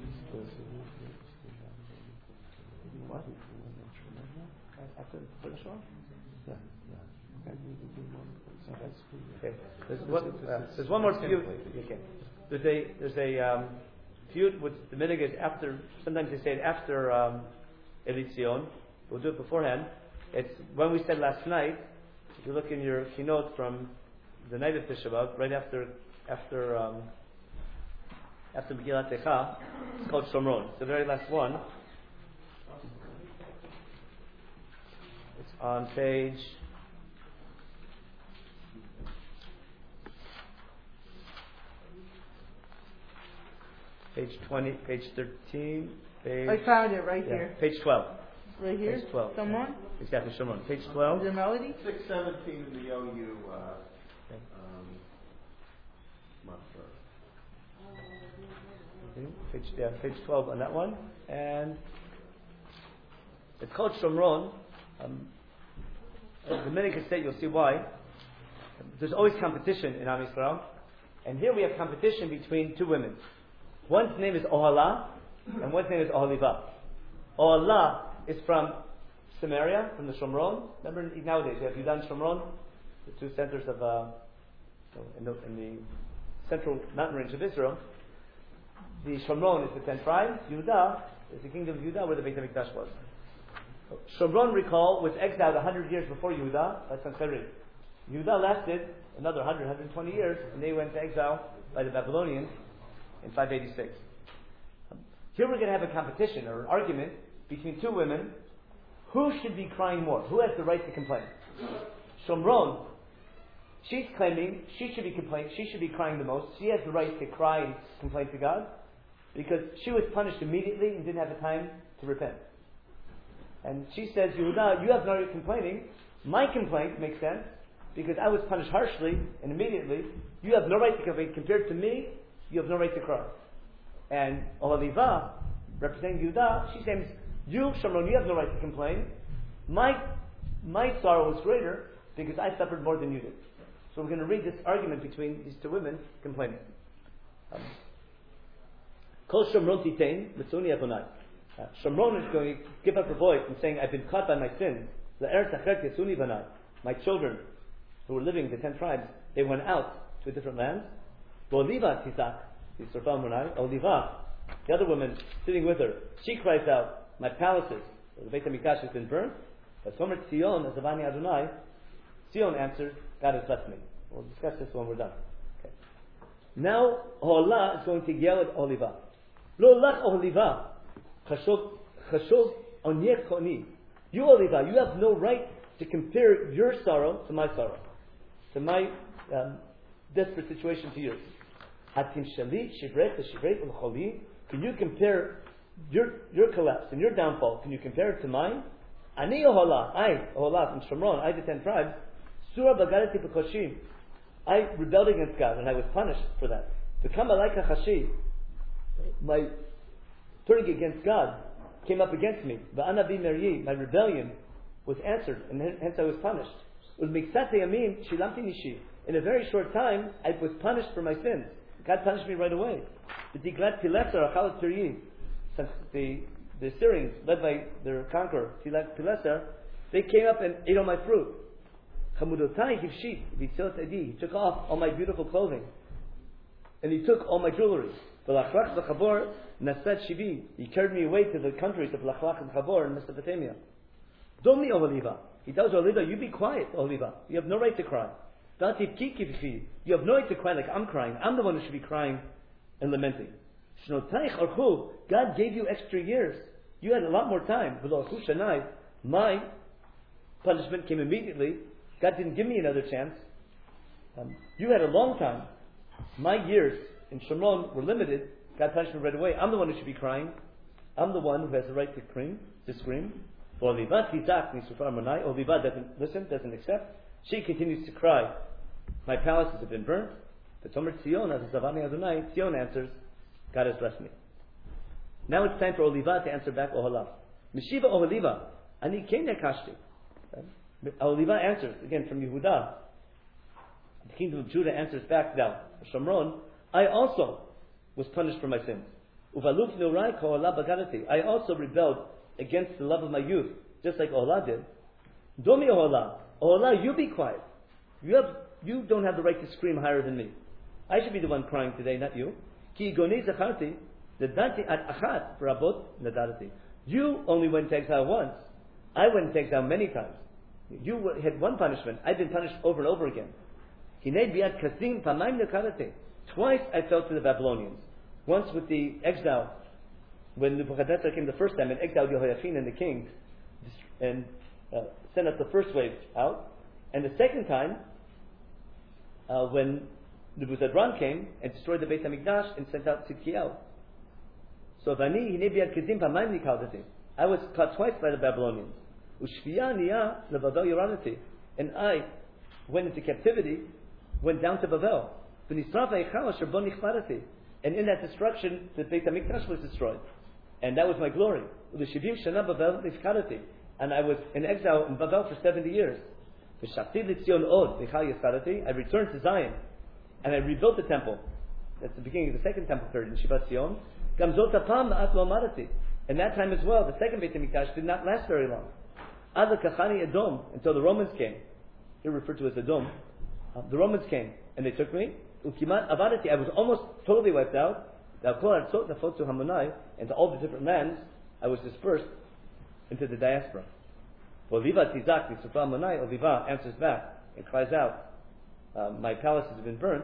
What? After the first one? Yeah. Okay. There's one more feud. Okay. There's a feud with the mitigate after. Sometimes they say it after Elitzion. We'll do it beforehand. It's when we said last night If you look in your keynote from the night of Tisha B'Av, right after Megillat Eicha, it's called Shomron. It's the very last one. It's on page 20, page 13, I found it right here. page 12. Right here? Page 12. Someone? Exactly, Shomron. Page 12. Is it Melody? 617 in the OU Page 12 on that one. And it's called Shomron. The minute you say, you'll see why. There's always competition in Am Yisrael. And here we have competition between two women. One's name is Ohala, and one's name is Oholiva. Ohala is from Samaria, from the Shomron. Remember, nowadays you have Yudan and Shomron, the two centers of in the central mountain range of Israel. The Shomron is the 10 tribes. Yehuda is the kingdom of Yehuda, where the Beit HaMikdash was. Shomron, recall, was exiled 100 years before Yehuda by Sancheriv. Yehuda lasted another 100, 120 years, and they went to exile by the Babylonians in 586. Here we're going to have a competition or an argument between two women. Who should be crying more? Who has the right to complain? Shomron, she's claiming she should be crying the most. She has the right to cry and complain to God because she was punished immediately and didn't have the time to repent. And she says, Yehuda, you have no right complaining. My complaint makes sense because I was punished harshly and immediately. You have no right to complain. Compared to me, you have no right to cry. And Oholiva, representing Yehuda, she says, you, Shomron, you have no right to complain. My sorrow was greater because I suffered more than you did. So we're going to read this argument between these two women complaining. Kol Shomron titain, Mitzuni Adonai. Shomron is going to give up her voice and saying, I've been caught by my sin. La'eretz acheret yasuni banai. My children, who were living, the 10 tribes, they went out to a different land. Oliva tisak, Oliva, the other woman sitting with her, she cries out, my palaces, the Beit HaMikdash has been burnt. But Tomer Tzion, as Avani Adonai, Tzion answered, God has left me. We'll discuss this when we're done. Okay. Now, Olah is going to yell at Oliva. Lo lach Oliva, chashov onyech koni. You, Oliva, you have no right to compare your sorrow to my sorrow, to my desperate situation to yours. Hatim shalit shivrech shivrech ulcholi. Can you compare your collapse and your downfall? Can you compare it to mine? Ani Oholah, I Oholah from Shomron, I the 10 tribes. Surah bagadati b'choshim. I rebelled against God and I was punished for that. Become alaika chashi. My turning against God came up against me. Va'ana bi meryi. My rebellion was answered, and hence I was punished. Ulmiksate yamin shilamti nishi. In a very short time, I was punished for my sins. God punished me right away. The Assyrians, led by their conqueror, Tilat-Pileser, they came up and ate all my fruit. He took off all my beautiful clothing. And he took all my jewelry. He carried me away to the countries of Lachlach and Chabor in Mesopotamia. Domi Oholiva. He tells Oholiva, you be quiet, Oholiva. You have no right to cry. You have no right to cry like I'm crying. I'm the one who should be crying and lamenting. God gave you extra years. You had a lot more time. My punishment came immediately. God didn't give me another chance. You had a long time. My years in Shomron were limited. God punished me right away. I'm the one who should be crying. I'm the one who has the right to scream. Oliva doesn't listen, doesn't accept. She continues to cry. My palaces have been burnt. But Tomer Tzion, as Zavani Adonai, Tzion answers, God has blessed me. Now it's time for Oliva to answer back Oholav. Mishiva Oholiva, ani ken nekashti. Oholiva answers, again from Yehuda. The kingdom of Judah answers back now. Shomron, I also was punished for my sins. Uvaluf neurai ko'olah bagadati. I also rebelled against the love of my youth, just like Oholah did. Domi Oholah. Oholah, you be quiet. You don't have the right to scream higher than me. I should be the one crying today, not you. Ki goni zacharti, nedarti ad achat rabot nedarti. You only went to exile once. I went to exile many times. You had one punishment. I've been punished over and over again. Twice I fell to the Babylonians. Once with the exile, when Nebuchadnezzar came the first time and exiled Jehoiachin and the king, and sent out the first wave out. And the second time, when Nebuchadnezzar came and destroyed the Beit HaMikdash and sent out Tzidkiel. So I was caught twice by the Babylonians. And I went into captivity, went down to Bavel. And in that destruction, the Beit HaMikdash was destroyed. And that was my glory. And I was in exile in Bavel for 70 years. I returned to Zion. And I rebuilt the temple. That's the beginning of the second temple period in Shivat Zion. And that time as well, the second Beit HaMikdash did not last very long. Until the Romans came. They're referred to as Edom. The Romans came and they took me. I was almost totally wiped out. And to all the different lands, I was dispersed into the diaspora. Oliva answers back and cries out, my palace has been burnt.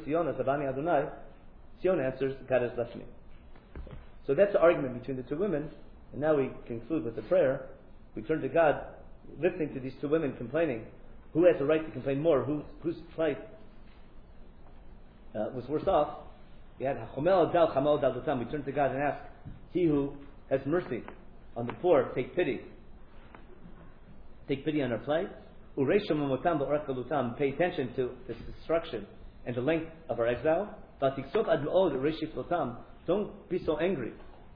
Sion answers, God has left me. So that's the argument between the two women. And now we conclude with the prayer. We turn to God, listening to these two women complaining. Who has the right to complain more? Whose plight was worse off? We turn to God and ask, He who has mercy on the poor, take pity. Take pity on our plight. Pay attention to the destruction and the length of our exile. Don't be so angry.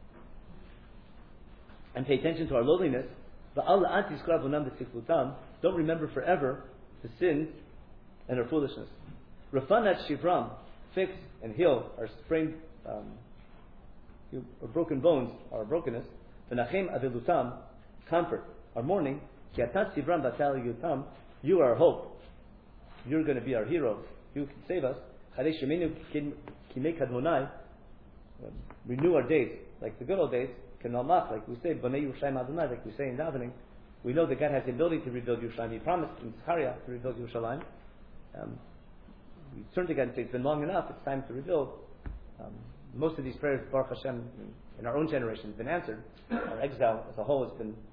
And pay attention to our lowliness. Don't remember forever the sins and our foolishness. Rafanat Shivram, fix and heal our sprained, our broken bones, our brokenness. V'nachem avilutam, comfort our mourning. Kiatat Shivram batal yutam, you are our hope. You're going to be our hero. You can save us. Renew our days like the good old days. Like we say, like we say in davening. We know that God has the ability to rebuild Yerushalayim. He promised in Zechariah to rebuild Yerushalayim. We turn to God and say, it's been long enough, it's time to rebuild. Most of these prayers, Baruch Hashem, in our own generation, have been answered. Our exile as a whole has been...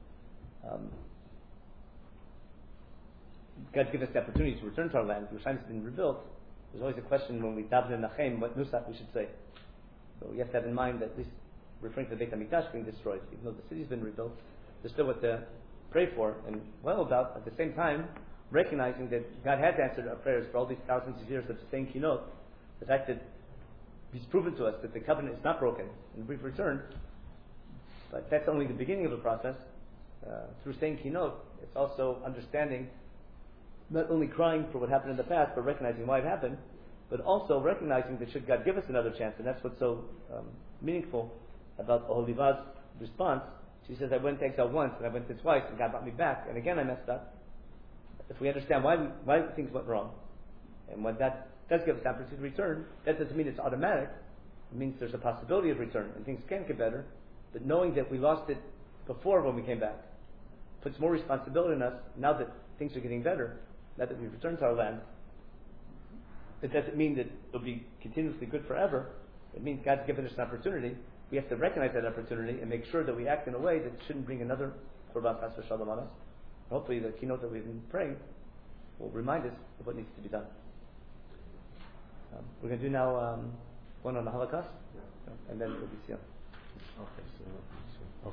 God give us the opportunity to return to our land. Yerushalayim has been rebuilt. There's always a question when we daven in Nachem, what nusach we should say. So you have to have in mind that at least referring to the Beit HaMikdash being destroyed, even though the city's been rebuilt, there's still what to pray for and well about, at the same time recognizing that God has answered our prayers for all these thousands of years of saying Kinot. The fact that He's proven to us that the covenant is not broken and we've returned, but that's only the beginning of the process. Through saying Kinot, it's also understanding, not only crying for what happened in the past, but recognizing why it happened, but also recognizing that should God give us another chance, and that's what's so meaningful about Oholiva's response. She says, I went to exile once, and I went to twice, and God brought me back, and again I messed up. If we understand why things went wrong, and when that does give us the opportunity to return, that doesn't mean it's automatic. It means there's a possibility of return, and things can get better, but knowing that we lost it before when we came back puts more responsibility on us now that things are getting better, now that we've returned to our land. It doesn't mean that it'll be continuously good forever. It means God's given us an opportunity. We have to recognize that opportunity and make sure that we act in a way that shouldn't bring another Korban Chas v'Shalom on us. Hopefully the keynote that we've been praying will remind us of what needs to be done. We're going to do now one on the Holocaust, and then we'll be Sion. Okay, okay.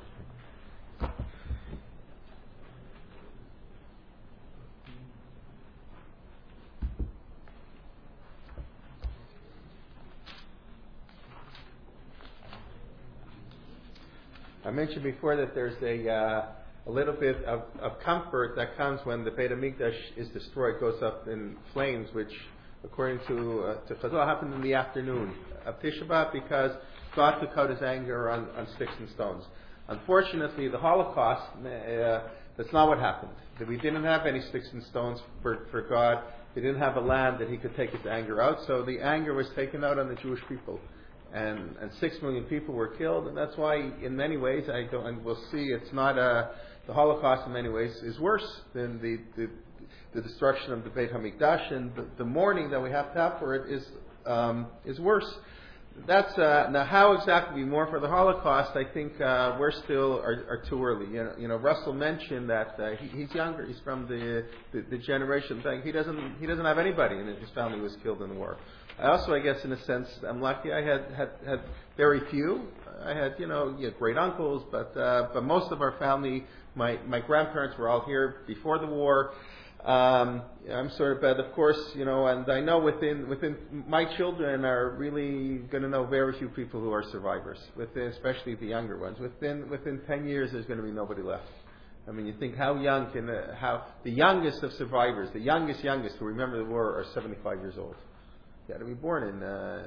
I mentioned before that there's a little bit of comfort that comes when the Beit HaMikdash is destroyed, goes up in flames, which, according to Chazal, happened in the afternoon of Tisha B'Av because God took out His anger on sticks and stones. Unfortunately, the Holocaust, that's not what happened. That we didn't have any sticks and stones for God. He didn't have a land that He could take His anger out, so the anger was taken out on the Jewish people. And 6 million people were killed, and that's why, in many ways, and we'll see, it's not the Holocaust in many ways is worse than the destruction of the Beit HaMikdash, and the mourning that we have to have for it is worse. That's now how exactly we mourn for the Holocaust. I think we're still are too early. You know, Russell mentioned that he's younger. He's from the generation thing. He doesn't have anybody, and his family was killed in the war. I also, I guess, in a sense, I'm lucky. I had very few. I had great uncles, but most of our family, my grandparents were all here before the war. I'm sort of bad, of course, and I know within my children are really going to know very few people who are survivors, especially the younger ones. Within 10 years, there's going to be nobody left. I mean, you think how young how the youngest of survivors, the youngest who remember the war are 75 years old. You had to be born in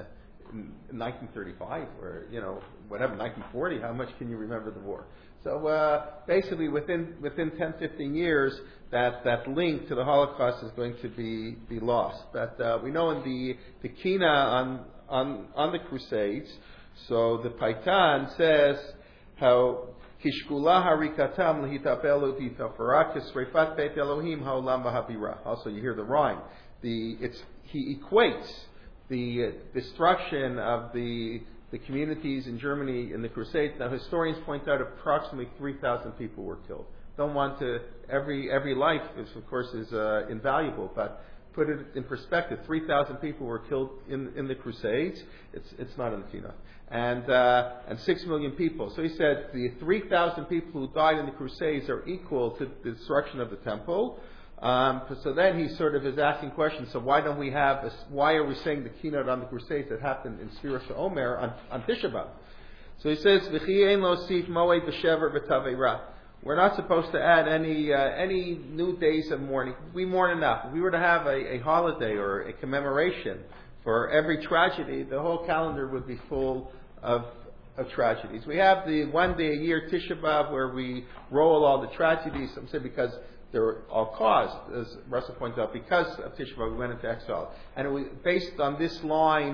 1935 or 1940. How much can you remember the war? So basically, within 10, 15 years, that link to the Holocaust is going to be lost. But we know in the Kina on the Crusades, so the Paitan says how Kishkula harikatam lehitapelu titafarak sreifat beit Elohim haolam v'habira. Also, you hear the rhyme. He equates the destruction of the communities in Germany in the Crusades. Now, historians point out approximately 3,000 people were killed. Don't want to every life is of course invaluable, but put it in perspective. 3,000 people were killed in the Crusades. It's not in the Kina, and 6 million people. So he said the 3,000 people who died in the Crusades are equal to the destruction of the temple. So then he sort of is asking questions. So why don't we have? Why are we saying the keynote on the Crusades that happened in Sfiras Omer on Tisha B'av? So he says, "V'chi ein lo sif moed v'shever v'taveira." We're not supposed to add any new days of mourning. We mourn enough. If we were to have a holiday or a commemoration for every tragedy, the whole calendar would be full of tragedies. We have the one day a year Tisha B'av where we roll all the tragedies. Some say because they're all caused, as Russell pointed out, because of Tisha B'av we went into exile. And it was based on this line,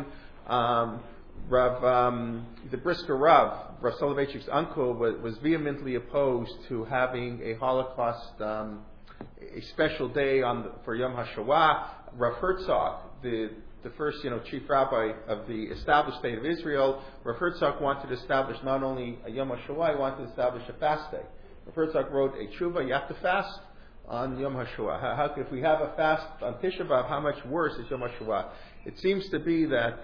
the Brisker Rav Soloveitchik's uncle, was vehemently opposed to having a Holocaust, a special day for Yom HaShoah. Rav Herzog, the first chief rabbi of the established state of Israel, Rav Herzog wanted to establish not only a Yom HaShoah, he wanted to establish a fast day. Rav Herzog wrote a tshuva, you have to fast on Yom HaShoah. If we have a fast on Tisha B'av, how much worse is Yom HaShoah? It seems to be that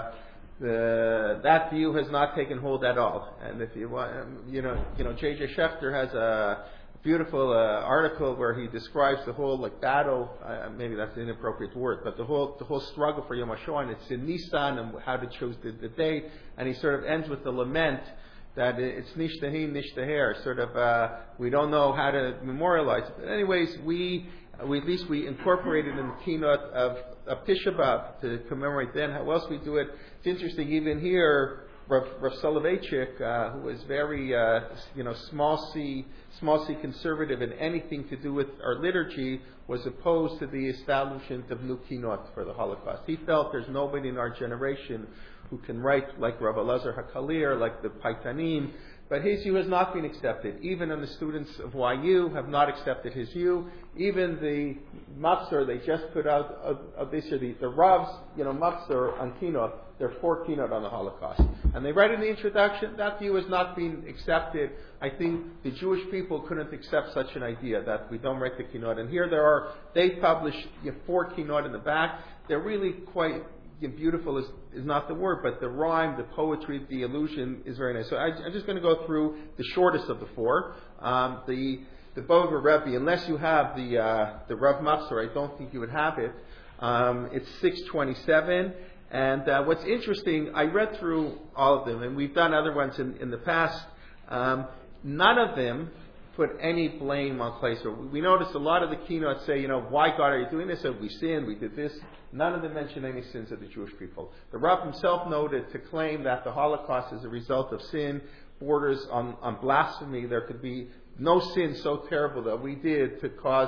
that view has not taken hold at all. And if you want, J.J. Schechter has a beautiful article where he describes the whole battle. Maybe that's an inappropriate word, but the whole struggle for Yom HaShoah, and it's in Nisan and how to choose the date. And he sort of ends with the lament that it's nishtahin, nishtaher. Sort of, we don't know how to memorialize it. But anyways, we at least we incorporated in the keynote of Tisha B'av to commemorate then. How else we do it? It's interesting, even here, Rav Soloveitchik, who was very, small c conservative in anything to do with our liturgy, was opposed to the establishment of new keynote for the Holocaust. He felt there's nobody in our generation who can write like Rav Elazar HaKalir, like the Paitanim, but his view has not been accepted. Even the students of YU have not accepted his view. Even the Mafsar they just put out of this year, the Rav's, Mafsar on keynote, there are 4 keynote on the Holocaust. And they write in the introduction, that view has not been accepted. I think the Jewish people couldn't accept such an idea, that we don't write the keynote. And here they publish 4 keynote in the back. They're really quite beautiful is not the word, but the rhyme, the poetry, the allusion is very nice. So I'm just going to go through the shortest of the 4. The Bover Rebbe, unless you have the Rav Mafsar, I don't think you would have it. It's 627. And what's interesting, I read through all of them, and we've done other ones in the past. None of them put any blame on Kleser. We noticed a lot of the keynotes say, why God are you doing this? We sinned, we did this. None of them mention any sins of the Jewish people. The Rav himself noted to claim that the Holocaust is a result of sin borders on blasphemy. There could be no sin so terrible that we did to cause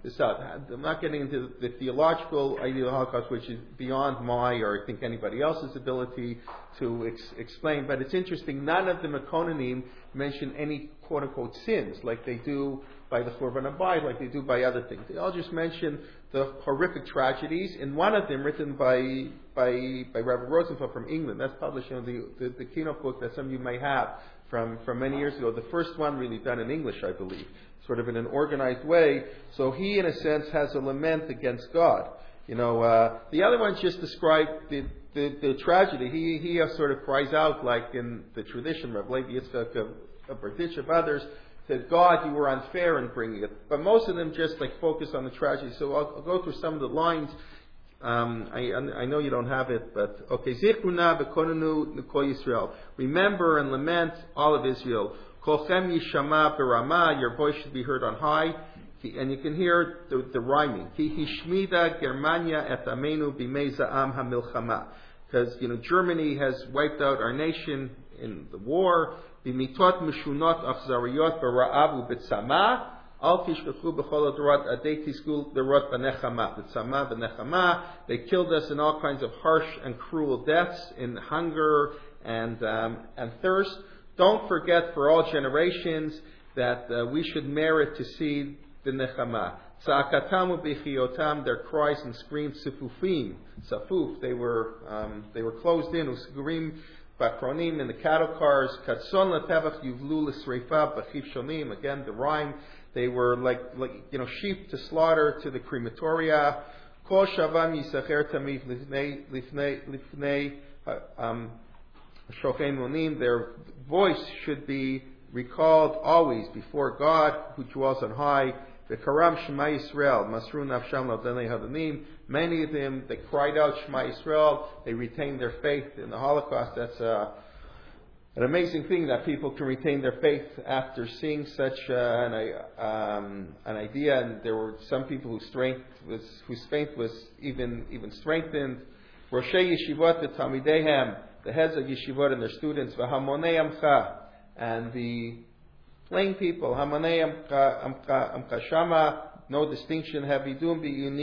this out. I'm not getting into the theological idea of the Holocaust, which is beyond my or I think anybody else's ability to explain. But it's interesting. None of the Mekononim mention any quote-unquote sins like they do by the Churban Abayit, like they do by other things. They all just mention the horrific tragedies. In one of them, written by Rabbi Rosenfeld from England, that's published in the Keynote book that some of you may have from many years ago. The first one really done in English, I believe, sort of in an organized way. So he, in a sense, has a lament against God. The other ones just describe the tragedy. He sort of cries out, like in the tradition, Rav Levi Yitzchak of Bertich, of others, that God, you were unfair in bringing it. But most of them just like focus on the tragedy. So I'll go through some of the lines. I know you don't have it, but okay. Zichruna v'konenu l'kol Yisrael. Remember and lament all of Israel. Kolchem yishama b'rama. Your voice should be heard on high. And you can hear the rhyming. Ki hishmida Germania et amenu b'mei za'am hamilchama. Because Germany has wiped out our nation in the war. B'mitot mishunot achzariyot b'ra'av u'b'tzama. Al tishkachu b'chol adorot adei tizkul derot b'nechama. B'tzama b'nechama. They killed us in all kinds of harsh and cruel deaths, in hunger and thirst. Don't forget for all generations that we should merit to see the nechama. Tza'akatam u'b'chiotam, their cries and screams, sifufim, safuf, they were closed in, usgurim, bakronim, in the cattle cars, katson latevach yuvlu l'sreifa b'chiv shonim, again the rhyme, they were like sheep to slaughter to the crematoria. Kol shavam yisacher tamid lifnei shochein monim, their voice should be recalled always before God who dwells on high. The Karam Shema Yisrael, Masru Nafsham Lavdene Hadanim. Many of them, they cried out Shema Yisrael. They retained their faith in the Holocaust. That's an amazing thing that people can retain their faith after seeing such an idea. And there were some people whose faith was even strengthened. Roshei Yeshivot Tamidehem, the heads of Yeshivot and their students, V'hamonei Amcha, and the plain people, Hamanei Amcha Shama, no distinction, Havidum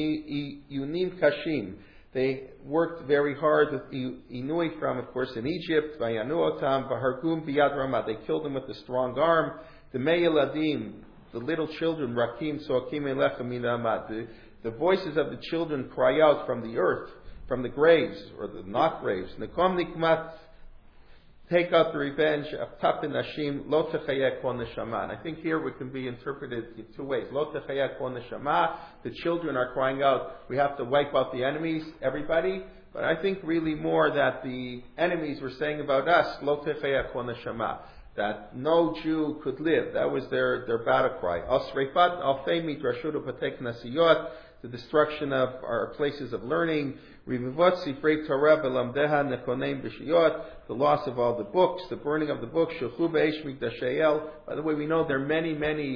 Yunim Kashim. They worked very hard with Inui from, of course, in Egypt, Vayanu Otam, Vahargum Biyad Ramah. They killed them with a strong arm. The Meyeladim, the little children, Rakim Soakim Elechem Minamad. The voices of the children cry out from the earth, from the graves, or the not graves. Nekom Nikmat, take out the revenge of Tapin Nashim, Lo Techayek Kol Neshama. And I think here we can be interpreted in two ways. Lo Techayek Kol Neshama, the children are crying out, we have to wipe out the enemies, everybody. But I think really more that the enemies were saying about us, Lo Techayek Kol Neshama, that no Jew could live. That was their battle cry. Al Sreifat Alfei Midrashut Upatek Nasiyot, the destruction of our places of learning, Rivivot Sifrei Torah Belamdeha Nekonem B'Shiyot, the loss of all the books, the burning of the books, Shulchu Be'esh Mikdashayel. By the way, we know there are many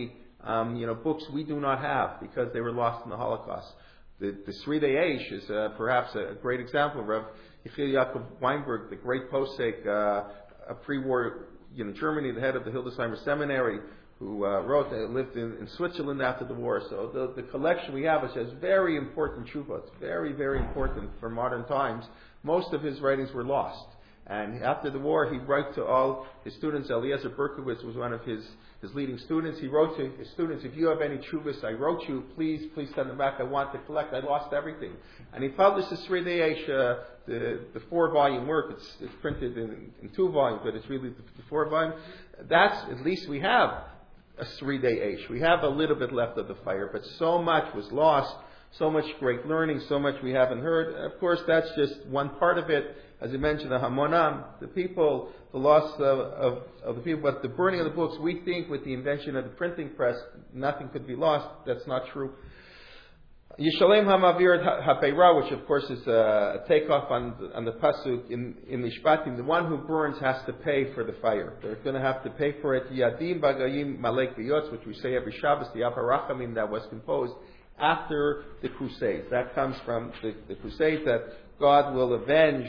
books we do not have because they were lost in the Holocaust. The Sridei Eish is perhaps a great example. Rav Yechiel Yaakov Weinberg, the great posek, a pre-war Germany, the head of the Hildesheimer Seminary, who lived in Switzerland after the war. So the collection we have, which has very important tshuva, it's very, very important for modern times. Most of his writings were lost. And after the war, he wrote to all his students. Eliezer Berkowitz was one of his leading students. He wrote to his students, if you have any tshuvas I wrote you, please send them back. I want to collect. I lost everything. And he published the Sridei Eish, the 4-volume work. It's printed in 2 volumes, but it's really the 4-volume. That's, at least we have a Sridei Eish. We have a little bit left of the fire, but so much was lost, so much great learning, so much we haven't heard. Of course, that's just one part of it. As you mentioned, the Hamonam, the people, the loss of the people, but the burning of the books, we think with the invention of the printing press, nothing could be lost. That's not true. Yishalem Hamavir HaPeira, which of course is a takeoff on the pasuk in Mishpatim, the one who burns has to pay for the fire. They're going to have to pay for it. Yadim Bagayim Malek Biyotz, which we say every Shabbos, the Aparachamim that was composed after the Crusades. That comes from the Crusades, that God will avenge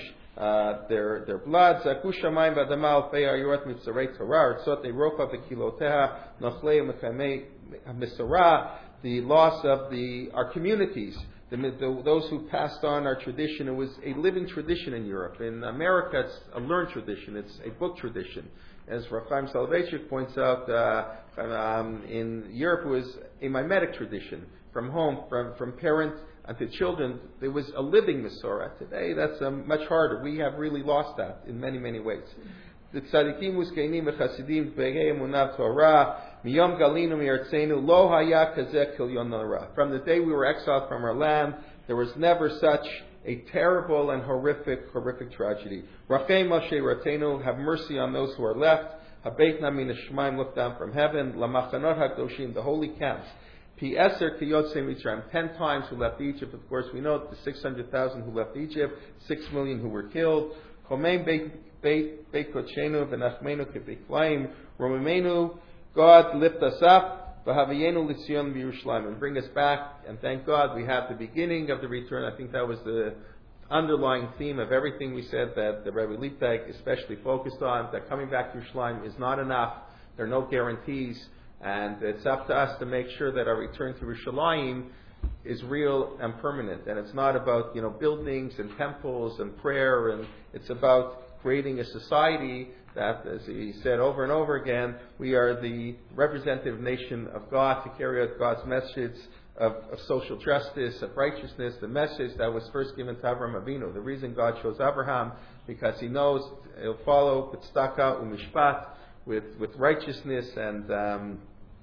their blood. Zaku Shamayim V'Adama Alpei Ayurot Mitzarei Torah, Artzot Eiropa V'Kiloteha Nochlei Mechamei Misarah. the loss of our communities. Those who passed on our tradition. It was a living tradition in Europe. In America, it's a learned tradition. It's a book tradition. As Rav Chaim Soloveitchik points out, in Europe it was a mimetic tradition. From home, from parents unto children, there was a living Masorah. Today, that's much harder. We have really lost that in many, many ways. The tzadikim uskeinim v'chasidim b'egei emunah Torah miyom galinu mi'artzeinu lo haya kazeh kilyon nara. From the day we were exiled from our land, there was never such a terrible and horrific tragedy. Rafei Moshe Ratenu, have mercy on those who are left. Habeit min hashemaim, look down from heaven. Lamachanot hakodoshim, the holy camps. Pi eser kiyotze Mitzrayim, 10 times who left Egypt. Of course, we know the 600,000 who left Egypt, 6 million who were killed. Chomein Beit Kochenu v'nachmenu k'beiklayim. Romimenu, God lift us up. V'havayenu l'tzion b'Yerushalayim, and bring us back. And thank God we have the beginning of the return. I think that was the underlying theme of everything we said, that the Rebbe Liebtag especially focused on, that coming back to Yerushalayim is not enough. There are no guarantees. And it's up to us to make sure that our return to Yerushalayim is real and permanent. And it's not about, buildings and temples and prayer, and it's about creating a society that, as he said over and over again, we are the representative nation of God to carry out God's message of social justice, of righteousness, the message that was first given to Avraham Avinu. The reason God chose Abraham, because he knows he'll follow tzedakah u'mishpat, with righteousness and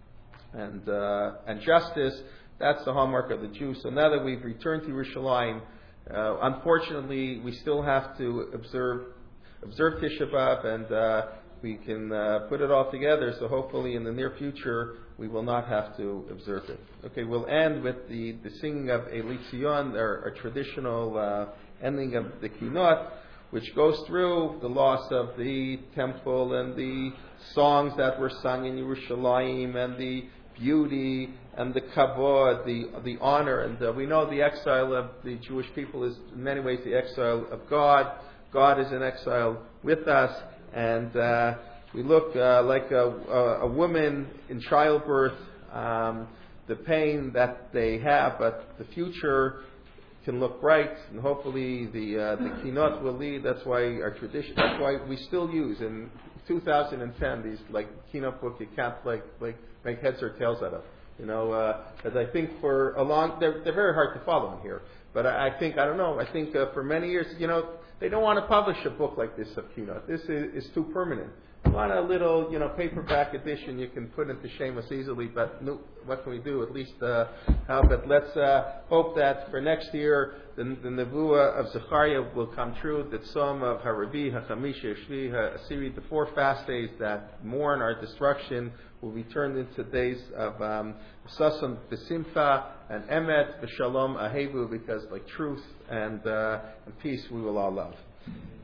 justice. That's the hallmark of the Jew. So now that we've returned to Yerushalayim, unfortunately, we still have to observe Tisha B'Av, and we can put it all together. So hopefully, in the near future, we will not have to observe it. Okay, we'll end with the singing of Eli Tzion, our traditional ending of the Kinot, which goes through the loss of the temple and the songs that were sung in Yerushalayim and the beauty and the kavod, the honor. And we know the exile of the Jewish people is in many ways the exile of God. God is in exile with us. And we look like a woman in childbirth, the pain that they have, but the future can look bright, and hopefully the Kinot will lead. That's why our tradition, that's why we still use in 2010 these Kinot book you can't make heads or tails out of. Because I think for a long, they're very hard to follow in here. But I think for many years, they don't want to publish a book like this of Kinot. This is too permanent. You want a little, paperback edition you can put into Shemus easily, but no, what can we do? At least help it. Let's hope that for next year the Nevuah of Zechariah will come true, the Tzom of Haravi, HaChamisha, Shvi, HaAsiri, the 4 fast days that mourn our destruction will be turned into days of Sason B'Simcha and Emet B'Shalom Ahevu, because like truth and peace we will all love.